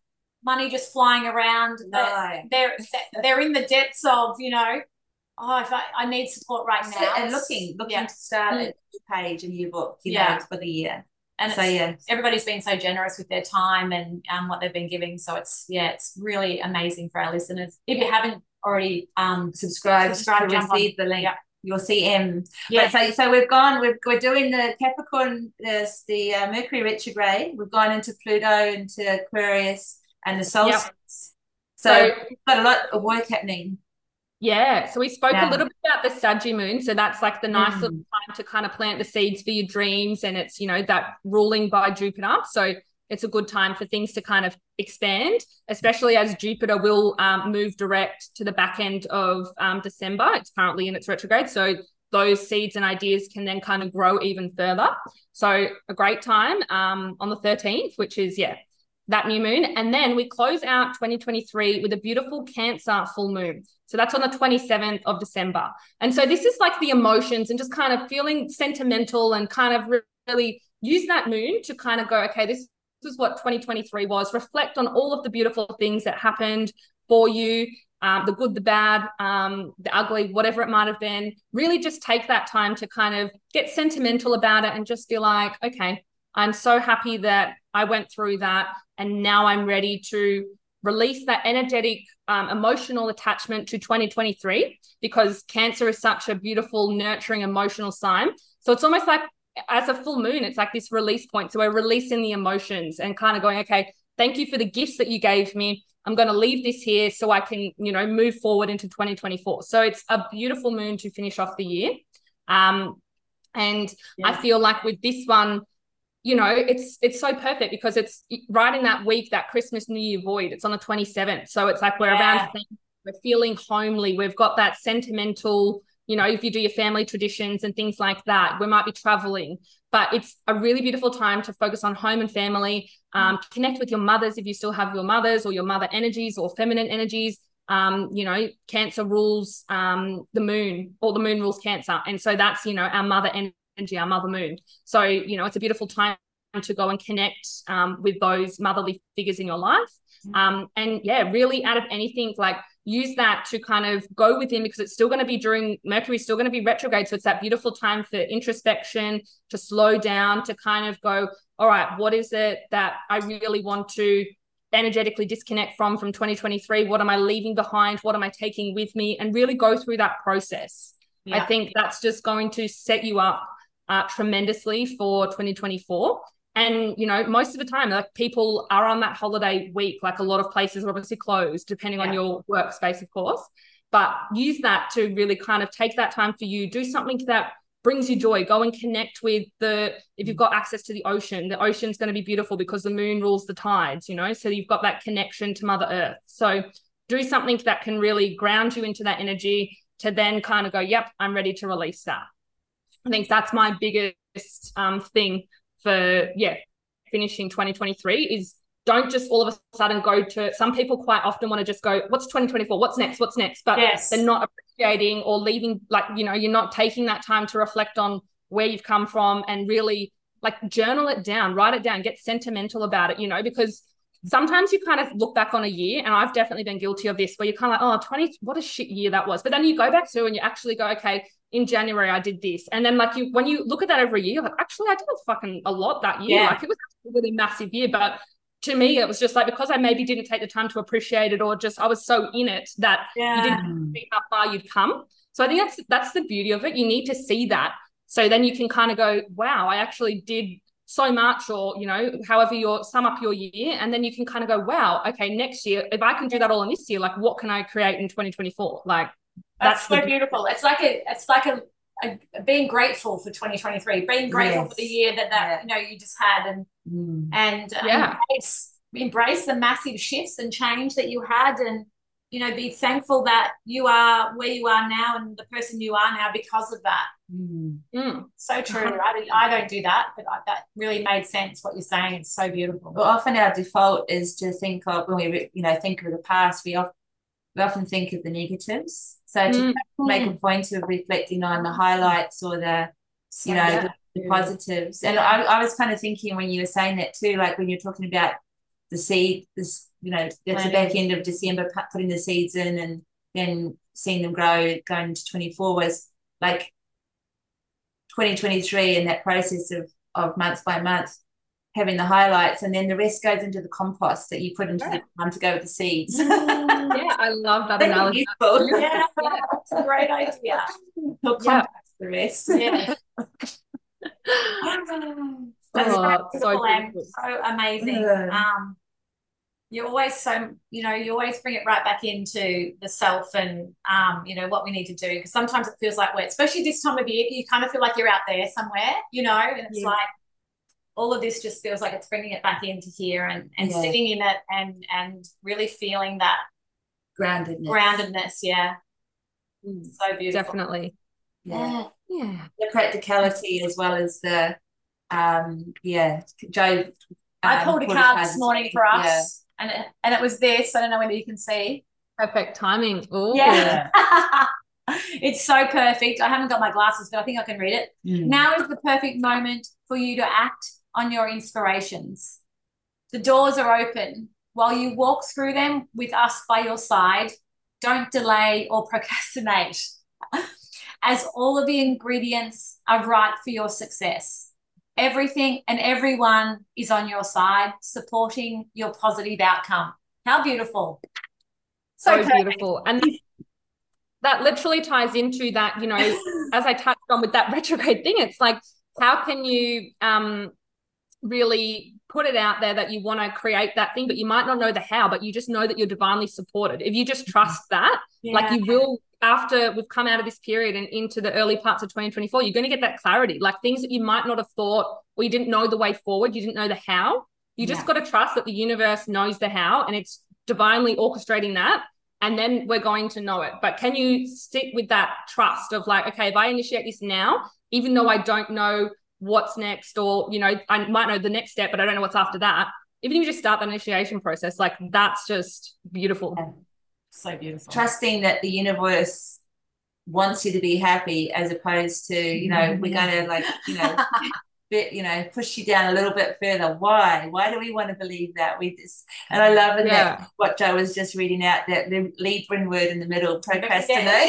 money just flying around. No. They're they're in the depths of, you know, oh, if I, I need support right So, now. and looking, looking yeah. to start Mm. a new page, a new book, you Yeah. know, for the year. And So it's, yeah, everybody's been so generous with their time and um, what they've been giving. So it's, yeah, it's really amazing for our listeners. If you haven't already um, subscribe, subscribe, to jump receive on. the link. Yeah. You'll see M. Yeah. But so, so we've gone, we've, we're doing the Capricorn, the, the uh, Mercury retrograde. We've gone into Pluto, into Aquarius, and the solstice. Yep. So, So- we've got a lot of work happening. Yeah, so we spoke Yeah. a little bit about the Saggy moon. So that's like the nice Mm. little time to kind of plant the seeds for your dreams, and it's, you know, that ruling by Jupiter. So it's a good time for things to kind of expand, especially as Jupiter will um, move direct to the back end of um, December. It's currently in its retrograde. So those seeds and ideas can then kind of grow even further. So a great time um, on the thirteenth, which is, yeah, that new moon. And then we close out twenty twenty-three with a beautiful Cancer full moon. So that's on the twenty-seventh of December. And so this is like the emotions and just kind of feeling sentimental and kind of really use that moon to kind of go, okay, this is what twenty twenty-three was. Reflect on all of the beautiful things that happened for you, um, the good, the bad, um, the ugly, whatever it might have been. Really just take that time to kind of get sentimental about it and just feel like, okay, I'm so happy that I went through that. And now I'm ready to release that energetic, um, emotional attachment to twenty twenty-three, because Cancer is such a beautiful, nurturing, emotional sign. So it's almost like as a full moon, it's like this release point. So we're releasing the emotions and kind of going, okay, thank you for the gifts that you gave me. I'm going to leave this here so I can, you know, move forward into twenty twenty-four. So it's a beautiful moon to finish off the year. Um, and Yeah. I feel like with this one, you know, it's it's so perfect because it's right in that week, that Christmas New Year void. It's on the twenty-seventh. So it's like we're Yeah. around, we're feeling homely. We've got that sentimental, you know, if you do your family traditions and things like that, we might be traveling. But it's a really beautiful time to focus on home and family, um, connect with your mothers if you still have your mothers or your mother energies or feminine energies. Um, you know, Cancer rules um, the moon, or the moon rules Cancer. And so that's, you know, our mother energy, our mother moon. So, you know, it's a beautiful time to go and connect um, with those motherly figures in your life. Um, and yeah, really out of anything, like use that to kind of go within, because it's still going to be during, Mercury is still going to be retrograde. So it's that beautiful time for introspection, to slow down, to kind of go, all right, what is it that I really want to energetically disconnect from, from twenty twenty-three? What am I leaving behind? What am I taking with me? And really go through that process. Yeah. I think that's just going to set you up uh, tremendously for twenty twenty-four. And, you know, most of the time, like people are on that holiday week, like a lot of places are obviously closed, depending Yeah. on your workspace, of course. But use that to really kind of take that time for you, do something that brings you joy, go and connect with the, if you've got access to the ocean, the ocean's going to be beautiful because the moon rules the tides, you know, so you've got that connection to Mother Earth. So do something that can really ground you into that energy to then kind of go, yep, I'm ready to release that. I think that's my biggest um, thing for, yeah, finishing twenty twenty-three is don't just all of a sudden go to, some people quite often want to just go, what's twenty twenty-four? What's next? What's next? But Yes. they're not appreciating or leaving, like, you know, you're not taking that time to reflect on where you've come from and really like journal it down, write it down, get sentimental about it, you know, because sometimes you kind of look back on a year, and I've definitely been guilty of this, where you're kind of like, oh, twenty, what a shit year that was. But then you go back to and you actually go, okay, in January I did this. And then like you, when you look at that over a year, you're like, actually I did a fucking a lot that year. Yeah. Like it was a really massive year. But to me, it was just like, because I maybe didn't take the time to appreciate it, or just I was so in it that Yeah. you didn't see how far you'd come. So I think that's that's the beauty of it. You need to see that. So then you can kind of go, wow, I actually did so much, or, you know, however you sum up your year. And then you can kind of go, wow, okay, next year, if I can do that all in this year, like what can I create in twenty twenty-four? Like That's, that's, so the, beautiful. It's like a, it's like a, a being grateful for twenty twenty-three, being grateful Yes. for the year that that Yeah. you know you just had, and Mm. and uh, Yeah. embrace embrace the massive shifts and change that you had, and you know be thankful that you are where you are now and the person you are now because of that. Mm. mm, So true. I, don't- I don't do that, but I, that really made sense what you're saying. It's so beautiful. Well, often our default is to think of, when we, you know, think of the past, we often, we often think of the negatives. So to Mm. make a point of reflecting on the highlights or the, you know, yeah. the, the positives. And I, I was kind of thinking when you were saying that too, like when you're talking about the seed, this, you know, that's the back end of December, putting the seeds in and then seeing them grow going into twenty-four, was like twenty twenty-three and that process of, of month by month, having the highlights, and then the rest goes into the compost that you put into yeah. the time to go with the seeds. Yeah, I love that analogy. Yeah, yeah, that's a great idea. We'll compost yeah. the rest. Yeah. That's oh, so, so amazing. Yeah. Um, you always so you know you always bring it right back into the self and um, you know what we need to do, because sometimes it feels like we're, especially this time of year, you kind of feel like you're out there somewhere, you know, and it's yeah. like all of this just feels like it's bringing it back into here and and yeah. sitting in it and and really feeling that groundedness. Groundedness, yeah. Mm, so beautiful. Definitely. Yeah. Yeah. The practicality as well as the um yeah Joe um, I pulled a card this morning for us yeah. and it, and it was this. I don't know whether you can see. Perfect timing. Ooh. Yeah. It's so perfect. I haven't got my glasses, but I think I can read it. Mm. Now is the perfect moment for you to act on your inspirations. The doors are open. While you walk through them with us by your side, don't delay or procrastinate, as all of the ingredients are right for your success. Everything and everyone is on your side, supporting your positive outcome. How beautiful. So, so beautiful. And that literally ties into that, you know, as I touched on with that retrograde thing, it's like, how can you um, really put it out there that you want to create that thing, but you might not know the how, but you just know that you're divinely supported. If you just trust that, yeah. like you will, after we've come out of this period and into the early parts of twenty twenty-four, you're going to get that clarity, like things that you might not have thought, or you didn't know the way forward, you didn't know the how. You just yeah. got to trust that the universe knows the how and it's divinely orchestrating that. And then we're going to know it. But can you stick with that trust of like, okay, if I initiate this now, even though I don't know what's next, or, you know, I might know the next step, but I don't know what's after that. Even if you just start the initiation process, like that's just beautiful. Yeah. So beautiful. Trusting that the universe wants you to be happy, as opposed to, you know, mm-hmm. we're going to like, you know, bit, you know, push you down a little bit further. Why? Why do we want to believe that? We just, and I love it yeah. that what Joe was just reading out, that the Libran word in the middle, procrastinate.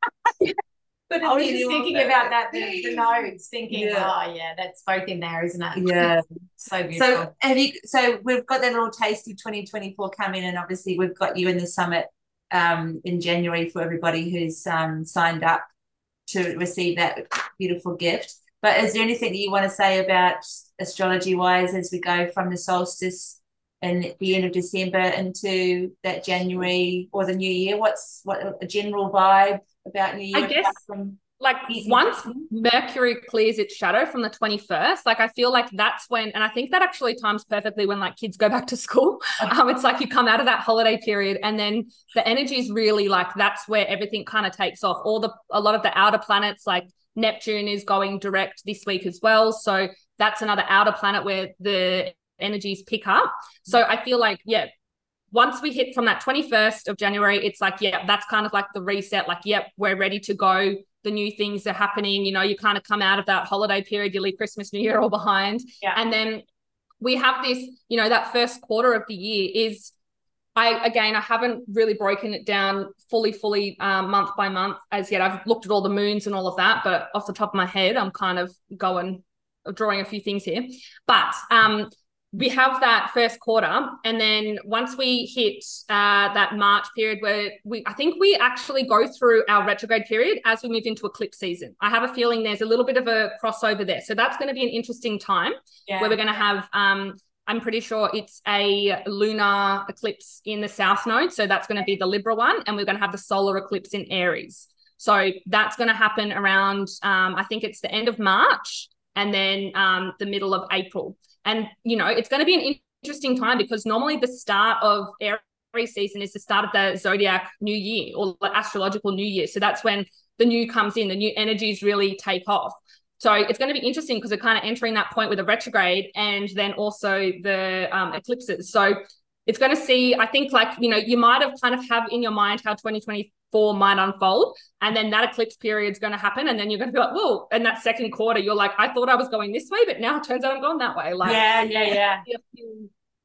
But I was just thinking about that, the, the nodes, thinking, yeah. oh yeah, that's both in there, isn't it? Yeah. So beautiful. So have you, so we've got that little taste of twenty twenty-four coming, and obviously we've got you in the summit um, in January for everybody who's um, signed up to receive that beautiful gift. But is there anything that you want to say about astrology-wise as we go from the solstice and the end of December into that January or the new year? What's what a general vibe about new year? I guess from like once Mercury clears its shadow from the twenty-first, like I feel like that's when, and I think that actually times perfectly when like kids go back to school. Um, it's like you come out of that holiday period and then the energy is really like, that's where everything kind of takes off. All the, a lot of the outer planets, like Neptune is going direct this week as well. So that's another outer planet where the energies pick up. So I feel like, yeah, once we hit from that twenty-first of January, it's like, yeah, that's kind of like the reset. Like, yep, we're ready to go. The new things are happening. You know, you kind of come out of that holiday period, you leave Christmas, New Year all behind. Yeah. And then we have this, you know, that first quarter of the year is, I, again, I haven't really broken it down fully, fully um, month by month as yet. I've looked at all the moons and all of that, but off the top of my head, I'm kind of going, drawing a few things here. But um, we have that first quarter. And then once we hit uh, that March period where we, I think we actually go through our retrograde period as we move into eclipse season. I have a feeling there's a little bit of a crossover there. So that's going to be an interesting time yeah. where we're going to have, um, I'm pretty sure it's a lunar eclipse in the South Node. So that's going to be the Libra one. And we're going to have the solar eclipse in Aries. So that's going to happen around, um, I think it's the end of March and then um, the middle of April. And, you know, it's going to be an interesting time because normally the start of Aries season is the start of the zodiac new year or the astrological new year. So that's when the new comes in, the new energies really take off. So it's going to be interesting because we're kind of entering that point with a retrograde and then also the um, eclipses. So it's going to see, I think, like, you know, you might have kind of have in your mind how twenty twenty-four might unfold, and then that eclipse period is going to happen, and then you're going to be like, whoa, and that second quarter, you're like, I thought I was going this way, but now it turns out I'm going that way. Like, yeah, yeah, yeah. A few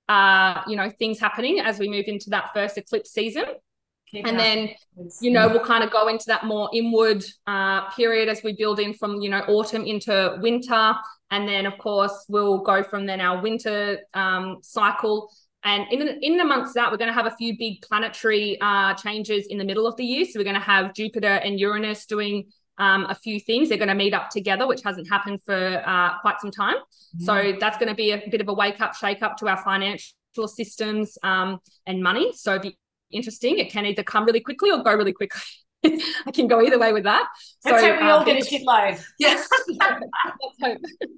uh, you know, things happening as we move into that first eclipse season. Keep and up. then, you know, we'll kind of go into that more inward uh, period as we build in from, you know, autumn into winter. And then, of course, we'll go from then our winter um, cycle. And in, in amongst that, we're going to have a few big planetary uh, changes in the middle of the year. So we're going to have Jupiter and Uranus doing um, a few things. They're going to meet up together, which hasn't happened for uh, quite some time. Mm. So that's going to be a bit of a wake up, shake up to our financial systems um, and money. So it'd be interesting. It can either come really quickly or go really quickly. I can go either way with that. Let's so hope we uh, all get a shitload. Yes. Let's hope.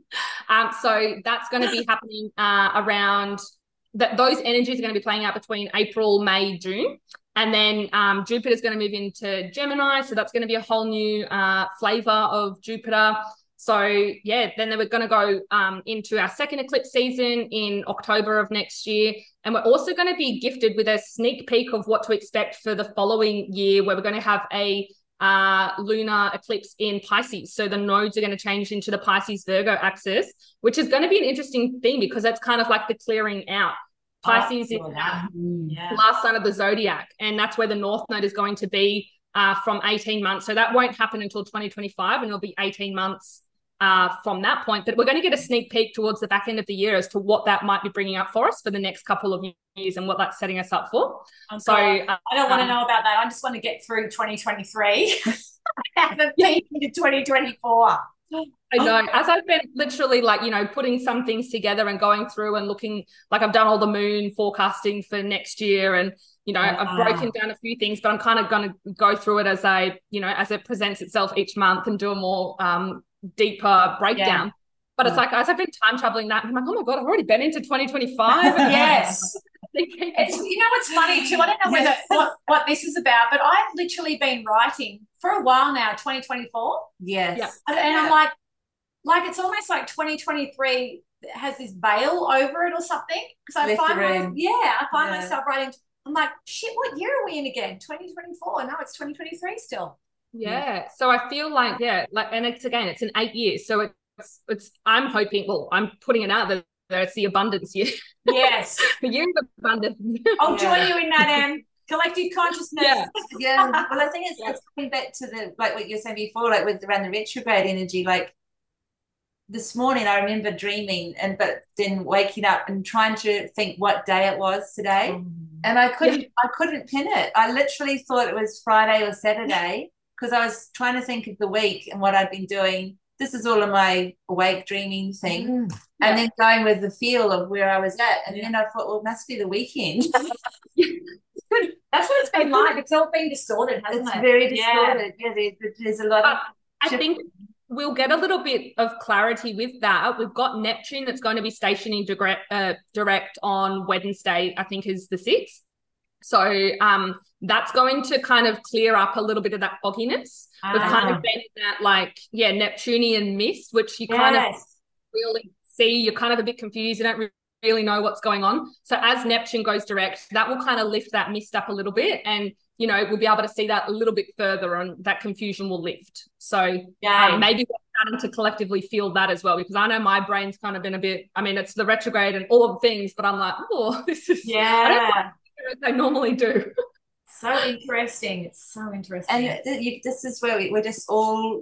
Um, so that's going to be happening uh, around that. Those energies are going to be playing out between April, May, June. And then um, Jupiter is going to move into Gemini. So that's going to be a whole new uh, flavor of Jupiter. So, yeah, then we're going to go um, into our second eclipse season in October of next year. And we're also going to be gifted with a sneak peek of what to expect for the following year, where we're going to have a uh, lunar eclipse in Pisces. So the nodes are going to change into the Pisces-Virgo axis, which is going to be an interesting thing because that's kind of like the clearing out. Pisces oh, is yeah. Yeah. the last sign of the zodiac, and that's where the North Node is going to be uh, from eighteen months. So that won't happen until twenty twenty-five, and it'll be eighteen months uh, from that point. But we're going to get a sneak peek towards the back end of the year as to what that might be bringing up for us for the next couple of years and what that's setting us up for. I'm so sorry. uh, I don't want to um, know about that. I just want to get through twenty twenty-three. I haven't been into twenty twenty-four. I know. As I've been literally like, you know, putting some things together and going through and looking, like I've done all the moon forecasting for next year and, you know, wow. I've broken down a few things, but I'm kind of going to go through it as I, you know, as it presents itself each month and do a more um, deeper breakdown. Yeah. But it's like, as I've been time traveling that, I'm like, oh my God, I've already been into twenty twenty-five. Yes. It's, you know what's funny too? I don't know whether, what, what this is about, but I've literally been writing for a while now, twenty twenty-four. Yes. Yeah. And, and I'm like, like it's almost like twenty twenty-three has this veil over it or something. Because I find my, yeah, I find yeah. myself writing, I'm like, shit, what year are we in again? twenty twenty-four. No, it's twenty twenty-three still. Yeah. yeah. So I feel like, yeah, like, and it's again, it's in eight years. So it's, it's, I'm hoping, well, I'm putting it out there. It's the abundance year. Yes. The year of abundance. I'll yeah. join you in that, Em. Collective consciousness. Yeah. yeah. Well, I think it's, yeah. it's coming back to the, like what you were saying before, like with around the retrograde energy, like this morning I remember dreaming and, but then waking up and trying to think what day it was today. Mm. And I couldn't, yeah. I couldn't pin it. I literally thought it was Friday or Saturday because I was trying to think of the week and what I'd been doing. This is all of my awake dreaming thing. Mm, yeah. And then going with the feel of where I was at. And yeah. then I thought, well, it must be the weekend. That's what it's been like. It's all been distorted, hasn't it's it? It's very distorted. Yeah, yeah there, there's a lot but of... I think we'll get a little bit of clarity with that. We've got Neptune that's going to be stationing direct, uh, direct on Wednesday, I think is the sixth. So um, that's going to kind of clear up a little bit of that fogginess. Ah. We've kind of been in that like, yeah, Neptunian mist, which you yes. kind of really see. You're kind of a bit confused. You don't really know what's going on. So as Neptune goes direct, that will kind of lift that mist up a little bit. And, you know, we'll be able to see that a little bit further and that confusion will lift. So yeah. um, maybe we're starting to collectively feel that as well, because I know my brain's kind of been a bit, I mean, it's the retrograde and all of the things, but I'm like, oh, this is, yeah. I don't know what I normally do. So interesting. It's so interesting. And th- you, this is where we, we're just all,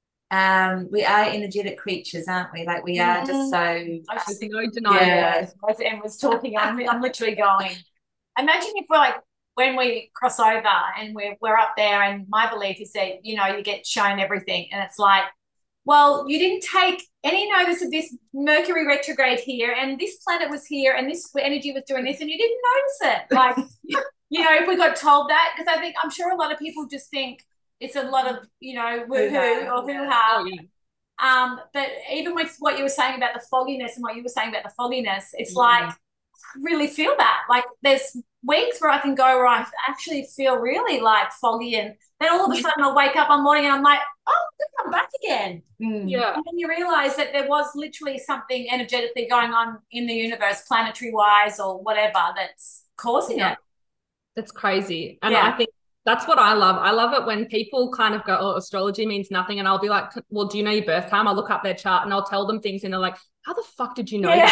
um, we are energetic creatures, aren't we? Like we are mm. just so. I just no denying yeah. that. As Em was talking, I'm, I'm literally going, imagine if we're like, when we cross over and we're, we're up there, and my belief is that, you know, you get shown everything and it's like, well, you didn't take any notice of this Mercury retrograde here and this planet was here and this energy was doing this and you didn't notice it. Like, you know, if we got told that, because I think, I'm sure a lot of people just think it's a lot of, you know, woohoo or hoo-ha. Oh, yeah. Um, but even with what you were saying about the fogginess and what you were saying about the fogginess, it's mm. like, I really feel that. Like there's weeks where I can go where I actually feel really like foggy, and then all of a sudden I'll wake up one morning and I'm like, oh, I'm back again. Mm. Yeah. And then you realise that there was literally something energetically going on in the universe, planetary wise or whatever, that's causing yeah. it. That's crazy. And yeah. I think That's what I love. I love it when people kind of go, oh, astrology means nothing. And I'll be like, well, do you know your birth time? I'll look up their chart and I'll tell them things and they're like, how the fuck did you know Yeah.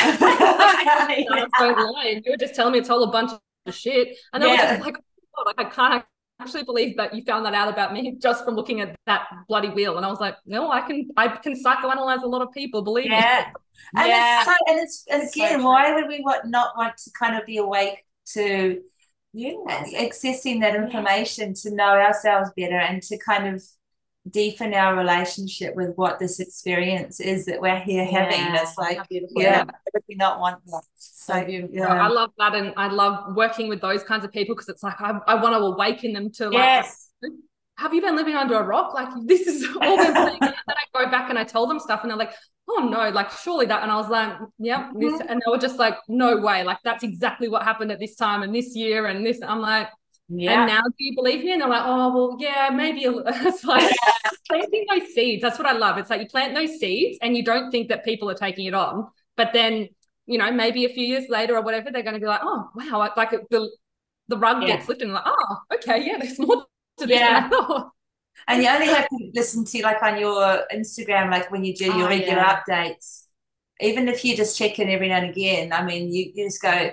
that? Yeah. Don't lie. You were just telling me it's all a bunch of shit. And they were Yeah. just like, oh, like, I can't actually believe that you found that out about me just from looking at that bloody wheel. And I was like, no, I can I can psychoanalyze a lot of people, believe Yeah. me. And Yeah. it's so, and it's and It's again, so why would we want, not want to kind of be awake to yeah, accessing that information to know ourselves better and to kind of deepen our relationship with what this experience is that we're here having. Yeah. It's like, How beautiful. yeah, Yeah. why would we not want that? So beautiful. yeah. I love that. And I love working with those kinds of people because it's like, I, I want to awaken them to like, Yes. have you been living under a rock? Like, this is all been playing. And then I go back and I tell them stuff and they're like, oh no, like surely that. And I was like, yep, this. Mhm. And they were just like, no way. Like, that's exactly what happened at this time and this year and this. I'm like, Yeah. and now do you believe me? And they're like, oh, well, yeah, maybe. A it's like planting those seeds. That's what I love. It's like you plant those seeds and you don't think that people are taking it on. But then, you know, maybe a few years later or whatever, they're going to be like, oh, wow, like the, the rug Yeah. gets lifted and like, oh, okay, yeah, there's more to this Yeah. than I thought. And you only have to listen to, like, on your Instagram, like when you do your Oh, regular yeah. updates, even if you just check in every now and again, I mean, you, you just go,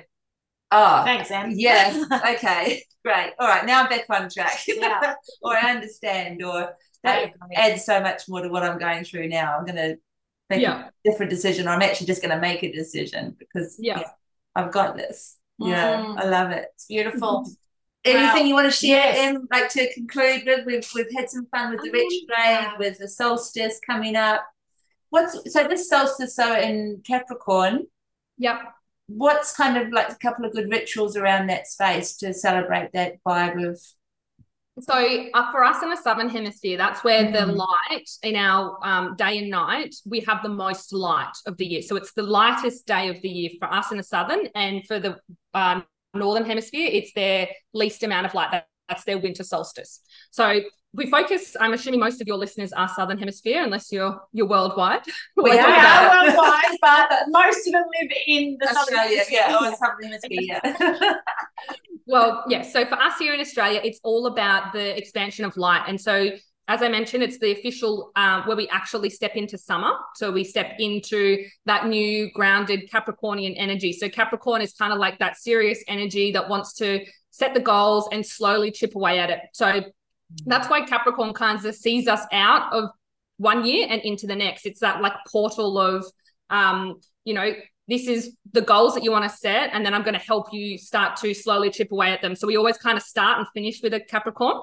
oh, Thanks, Em. yeah, okay, great. All right, now I'm back on track. Yeah. Or I understand, or I that agree. adds so much more to what I'm going through now. I'm going to make Yeah. a different decision, or I'm actually just going to make a decision because Yeah. yeah, I've got this. Yeah, Mm. I love it. It's beautiful. Anything Well, you want to share, yes. Em, like to conclude with? We've we've had some fun with the Um, retrograde, yeah. with the solstice coming up. What's so this solstice so in Capricorn? Yep. What's kind of like a couple of good rituals around that space to celebrate that vibe of? So uh, for us in the Southern Hemisphere, that's where the Mm. light in our um, day and night, we have the most light of the year. So it's the lightest day of the year for us in the Southern, and for the um, Northern Hemisphere, it's their least amount of light. That, that's their winter solstice. So we focus, I'm assuming most of your listeners are Southern Hemisphere, unless you're you're worldwide. We We're are. talking We about are it. worldwide, but most of them live in the Southern Australia, Hemisphere. yeah, or something must be, yeah. Well, yeah. So for us here in Australia, it's all about the expansion of light. And so, as I mentioned, it's the official um, where we actually step into summer. So we step into that new grounded Capricornian energy. So Capricorn is kind of like that serious energy that wants to set the goals and slowly chip away at it. So that's why Capricorn kind of sees us out of one year and into the next. It's that like portal of, um, you know, this is the goals that you want to set, and then I'm going to help you start to slowly chip away at them. So we always kind of start and finish with a Capricorn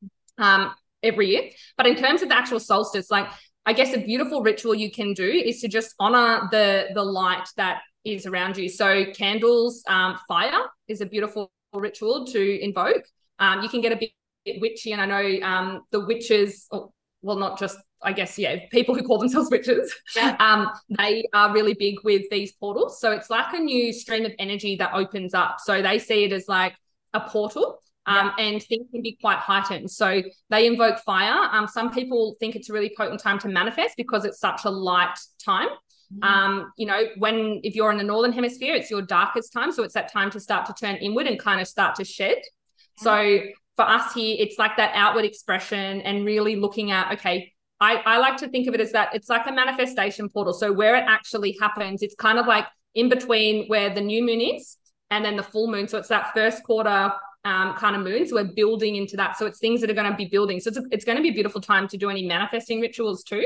um, every year. But in terms of the actual solstice, like I guess a beautiful ritual you can do is to just honor the the light that is around you. So candles, um, fire is a beautiful ritual to invoke. Um, you can get a bit witchy, and I know um, the witches, or, well, not just, I guess, yeah, people who call themselves witches, Yeah. um, they are really big with these portals. So it's like a new stream of energy that opens up. So they see it as like a portal, um, and things can be quite heightened. So they invoke fire. Um, some people think it's a really potent time to manifest because it's such a light time. Um, you know, when if you're in the Northern Hemisphere, it's your darkest time. So it's that time to start to turn inward and kind of start to shed. So for us here, it's like that outward expression and really looking at, okay, I, I like to think of it as that it's like a manifestation portal. So where it actually happens, it's kind of like in between where the new moon is and then the full moon. So it's that first quarter um, kind of moon. So we're building into that. So it's things that are going to be building. So it's, a, it's going to be a beautiful time to do any manifesting rituals too.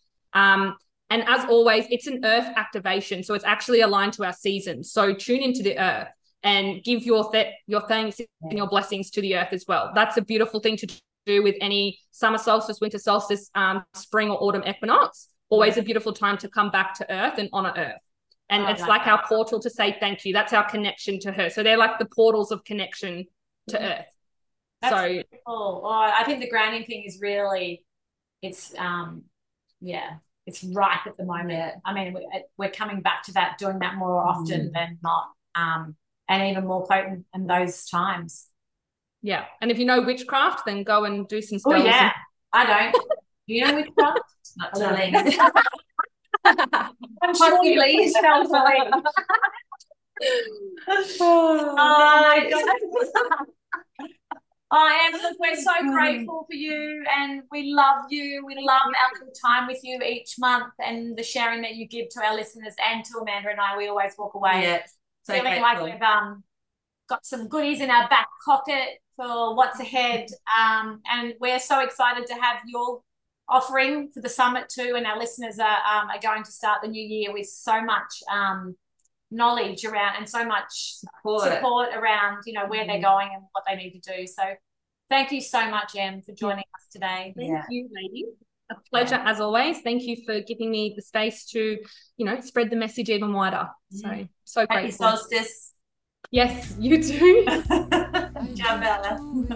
Um, and as always, it's an earth activation. So it's actually aligned to our seasons. So tune into the earth and give your th- your thanks and your blessings to the earth as well. That's a beautiful thing to do with any summer solstice, winter solstice, um, spring or autumn equinox. Always a beautiful time to come back to earth and honor earth. And Oh, it's like like that. our portal to say thank you. That's our connection to her. So they're like the portals of connection to earth. That's so beautiful. Oh, I think the grounding thing is really, it's, um, yeah, it's ripe at the moment. I mean, we- we're coming back to that, doing that more often Mm. than not, um, and even more potent in those times. yeah. And if you know witchcraft, then go and do some Oh, spells. yeah. I don't. Do you know witchcraft? Not I telling. I'm sure you Possibly. spell telling. Oh, Oh, my God. I am. Look, we're so grateful for you, and we love you. We love our little time with you each month, and the sharing that you give to our listeners and to Amanda and I. We always walk away Yeah, so feeling grateful. like we've um got some goodies in our back pocket for what's ahead. Um, and we're so excited to have your offering for the summit too, and our listeners are um are going to start the new year with so much um. knowledge around and so much support. support around, you know, where they're going and what they need to do. So thank you so much, Em, for joining us today. Thank Yeah. you, ladies. A pleasure as always. Thank you for giving me the space to, you know, spread the message even wider. So, so Happy grateful. solstice. Yes, you too. Ciao, Bella.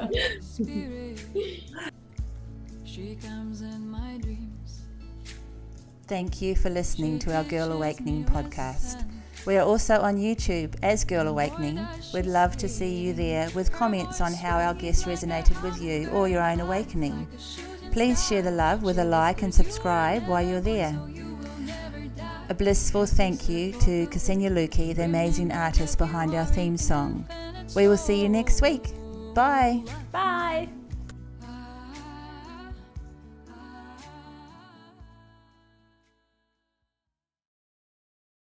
She comes in my dreams. Thank you for listening to our Girl Awakening podcast. We are also on YouTube as Girl Awakening. We'd love to see you there with comments on how our guests resonated with you or your own awakening. Please share the love with a like and subscribe while you're there. A blissful thank you to Ksenia Luki, the amazing artist behind our theme song. We will see you next week. Bye. Bye.